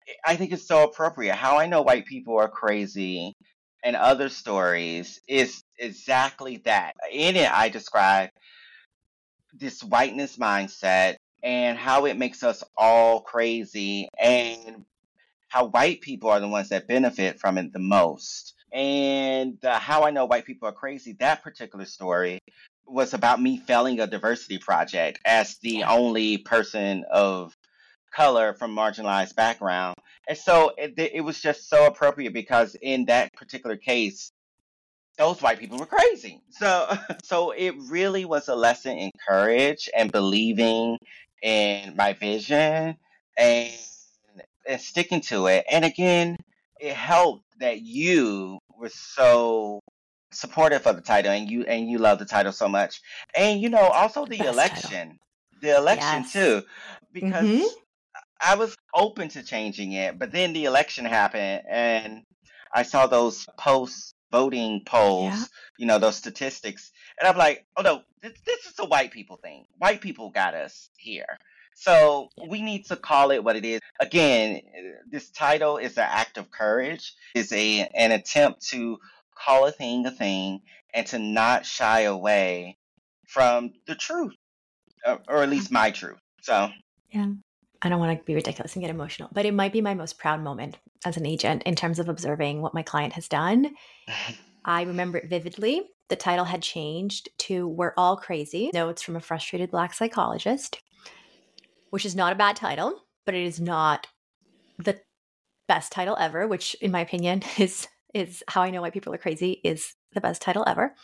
I think it's so appropriate. How I Know White People Are Crazy and Other Stories is exactly that. In it, I describe this whiteness mindset and how it makes us all crazy, and how white people are the ones that benefit from it the most. And the How I Know White People Are Crazy, that particular story was about me failing a diversity project as the Yeah. only person of color from marginalized background. And so it, it was just so appropriate because in that particular case, those white people were crazy. So so it really was a lesson in courage and believing in my vision and and sticking to it. And again, it helped that you were so supportive of the title, and you and you love the title so much. And you know, also the Best title. election. The election Yes. too. Because Mhm. I was open to changing it, but then the election happened and I saw those post voting polls, Yeah. you know, those statistics, and I'm like, oh no, this, this is a white people thing. White people got us here. So we need to call it what it is. Again, this title is an act of courage. It's a an attempt to call a thing a thing and to not shy away from the truth, or, or at least my truth. So Yeah. I don't want to be ridiculous and get emotional, but it might be my most proud moment as an agent in terms of observing what my client has done. I remember it vividly. The title had changed to We're All Crazy. Notes from a Frustrated Black Psychologist, which is not a bad title, but it is not the best title ever, which in my opinion is is How I Know Why People Are Crazy is the best title ever.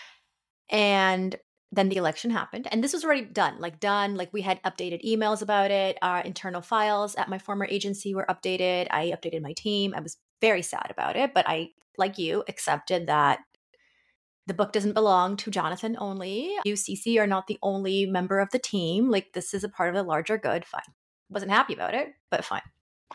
And then the election happened, and this was already done, like done, like we had updated emails about it. Our internal files at my former agency were updated. I updated my team. I was very sad about it, but I, like you, accepted that the book doesn't belong to Jonathan only. You, Cece, are not the only member of the team. Like, this is a part of the larger good. Fine. Wasn't happy about it, but fine.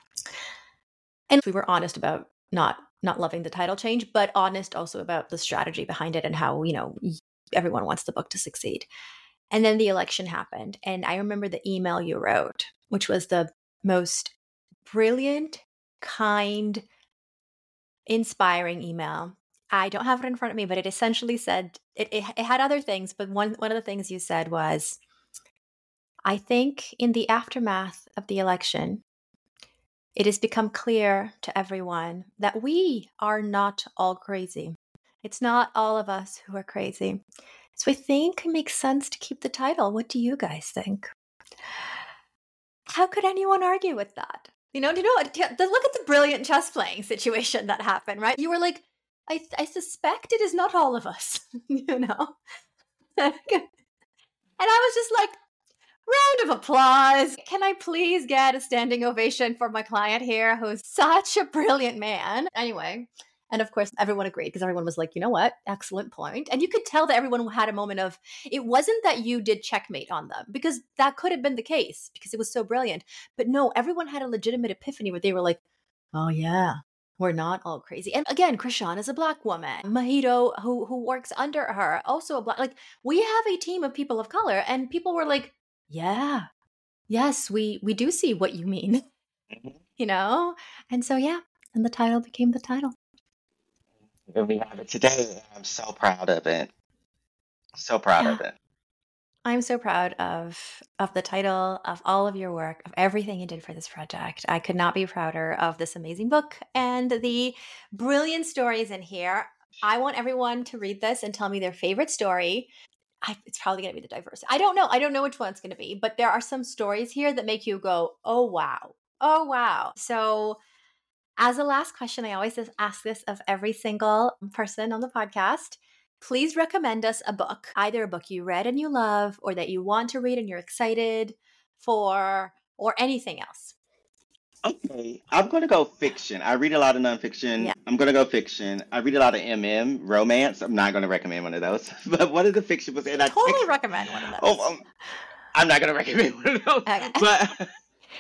And we were honest about not not loving the title change, but honest also about the strategy behind it and how, you know, everyone wants the book to succeed. And then the election happened. And I remember the email you wrote, which was the most brilliant, kind, inspiring email. I don't have it in front of me, but it essentially said, it, it, it had other things, but one, one of the things you said was, I think in the aftermath of the election, it has become clear to everyone that we are not all crazy. It's not all of us who are crazy. So I think it makes sense to keep the title. What do you guys think? How could anyone argue with that? You know, do you know what? Look at the brilliant chess playing situation that happened, right? You were like, I, I suspect it is not all of us, you know? And I was just like, round of applause. Can I please get a standing ovation for my client here, who's such a brilliant man? Anyway. And of course, everyone agreed because everyone was like, you know what? Excellent point. And you could tell that everyone had a moment of, it wasn't that you did checkmate on them, because that could have been the case because it was so brilliant. But no, everyone had a legitimate epiphany where they were like, oh yeah, we're not all crazy. And again, Krishan is a Black woman. Mahito, who who works under her, also a Black. Like, we have a team of people of color, and people were like, yeah, yes, we we do see what you mean, you know? And so, yeah, and the title became the title. And we have it today. I'm so proud of it. So proud Yeah. of it. I'm so proud of of the title, of all of your work, of everything you did for this project. I could not be prouder of this amazing book and the brilliant stories in here. I want everyone to read this and tell me their favorite story. I, it's probably going to be the diversity. I don't know. I don't know which one it's going to be, but there are some stories here that make you go, oh, wow. Oh, wow. So as a last question, I always just ask this of every single person on the podcast. Please recommend us a book, either a book you read and you love, or that you want to read and you're excited for, or anything else. Okay, I'm going to go fiction. I read a lot of nonfiction. Yeah. I'm going to go fiction. I read a lot of M M, romance. I'm not going to recommend one of those. But one of the fiction was... And I Totally text- recommend one of those. Oh, um, I'm not going to recommend one of those. Okay. But,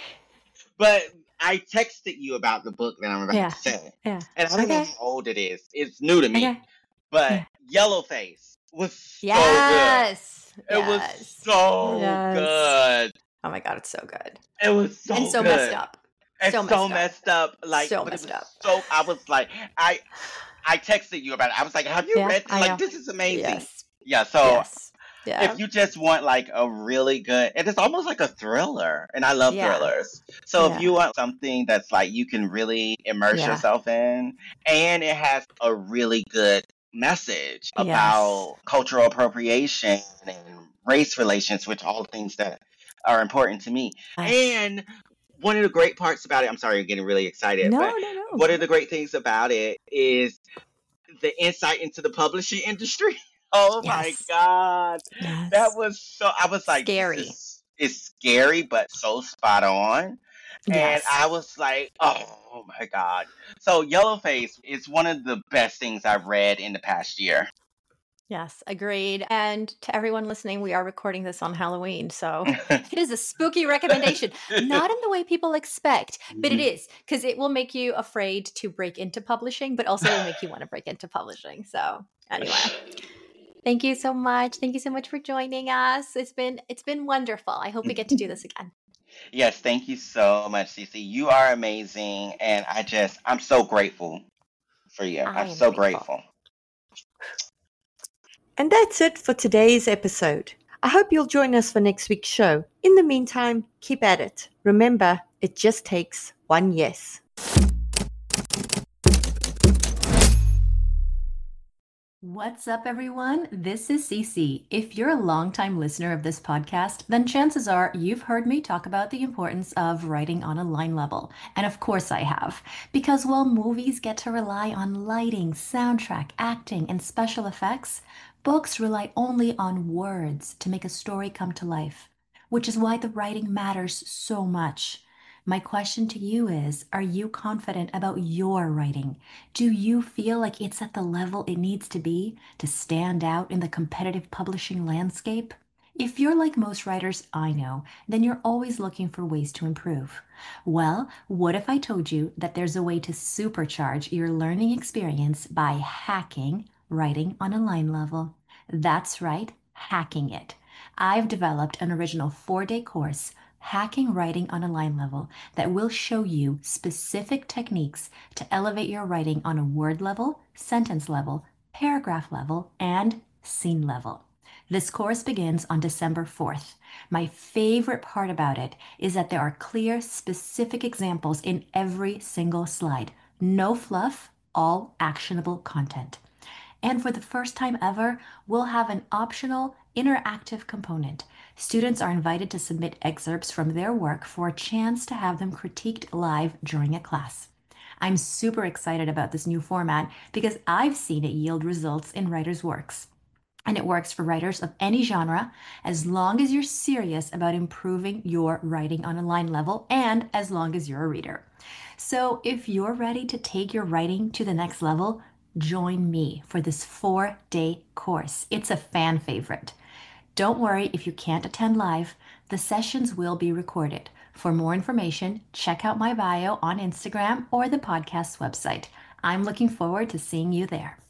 but I texted you about the book that I'm about Yeah. to say. Yeah. And I don't know Okay. how old it is. It's new to me. Okay. But Yeah. Yellowface was so Yes. good. It was Yes. so Yes. good. Oh my God, it's so good. It was so and so good. messed up. It's So so, messed up. messed up. Like, So but it messed was up. so. I was like, I, I texted you about it. I was like, have you Yeah, read? I Like, know. this is amazing. Yes. Yeah. So Yes. Yeah. if you just want like a really good, and it's almost like a thriller, and I love Yeah. thrillers. So if Yeah. you want something that's like you can really immerse Yeah. yourself in, and it has a really good message Yes. about cultural appropriation and race relations, which are all things that are important to me. Yes. And one of the great parts about it, I'm sorry, I'm getting really excited, No, but no, no. one of the great things about it is the insight into the publishing industry. Oh my Yes. God. Yes. That was so, I was like, Scary. this is, it's scary, but so spot on. And Yes. I was like, oh my God. So Yellowface is one of the best things I've read in the past year. Yes, agreed. And to everyone listening, we are recording this on Halloween. So it is a spooky recommendation. Not in the way people expect, but it is, because it will make you afraid to break into publishing, but also will make you want to break into publishing. So anyway, thank you so much. Thank you so much for joining us. It's been it's been wonderful. I hope we get to do this again. Yes, thank you so much, Cece. You are amazing. And I just, I'm so grateful for you. I I'm am so grateful. grateful. And that's it for today's episode. I hope you'll join us for next week's show. In the meantime, keep at it. Remember, it just takes one yes. What's up, everyone? This is Cece. If you're a longtime listener of this podcast, then chances are you've heard me talk about the importance of writing on a line level. And of course I have. Because while movies get to rely on lighting, soundtrack, acting, and special effects, books rely only on words to make a story come to life, which is why the writing matters so much. My question to you is, are you confident about your writing? Do you feel like it's at the level it needs to be to stand out in the competitive publishing landscape? If you're like most writers I know, then you're always looking for ways to improve. Well, what if I told you that there's a way to supercharge your learning experience by hacking writing on a line level? That's right, hacking it. I've developed an original four-day course, Hacking Writing on a Line Level, that will show you specific techniques to elevate your writing on a word level, sentence level, paragraph level, and scene level. This course begins on December fourth. My favorite part about it is that there are clear, specific examples in every single slide. No fluff, all actionable content. And for the first time ever, we'll have an optional interactive component. Students are invited to submit excerpts from their work for a chance to have them critiqued live during a class. I'm super excited about this new format because I've seen it yield results in writers' works. And it works for writers of any genre as long as you're serious about improving your writing on a line level and as long as you're a reader. So if you're ready to take your writing to the next level, join me for this four-day course. It's a fan favorite. Don't worry if you can't attend live. The sessions will be recorded. For more information, check out my bio on Instagram or the podcast's website. I'm looking forward to seeing you there.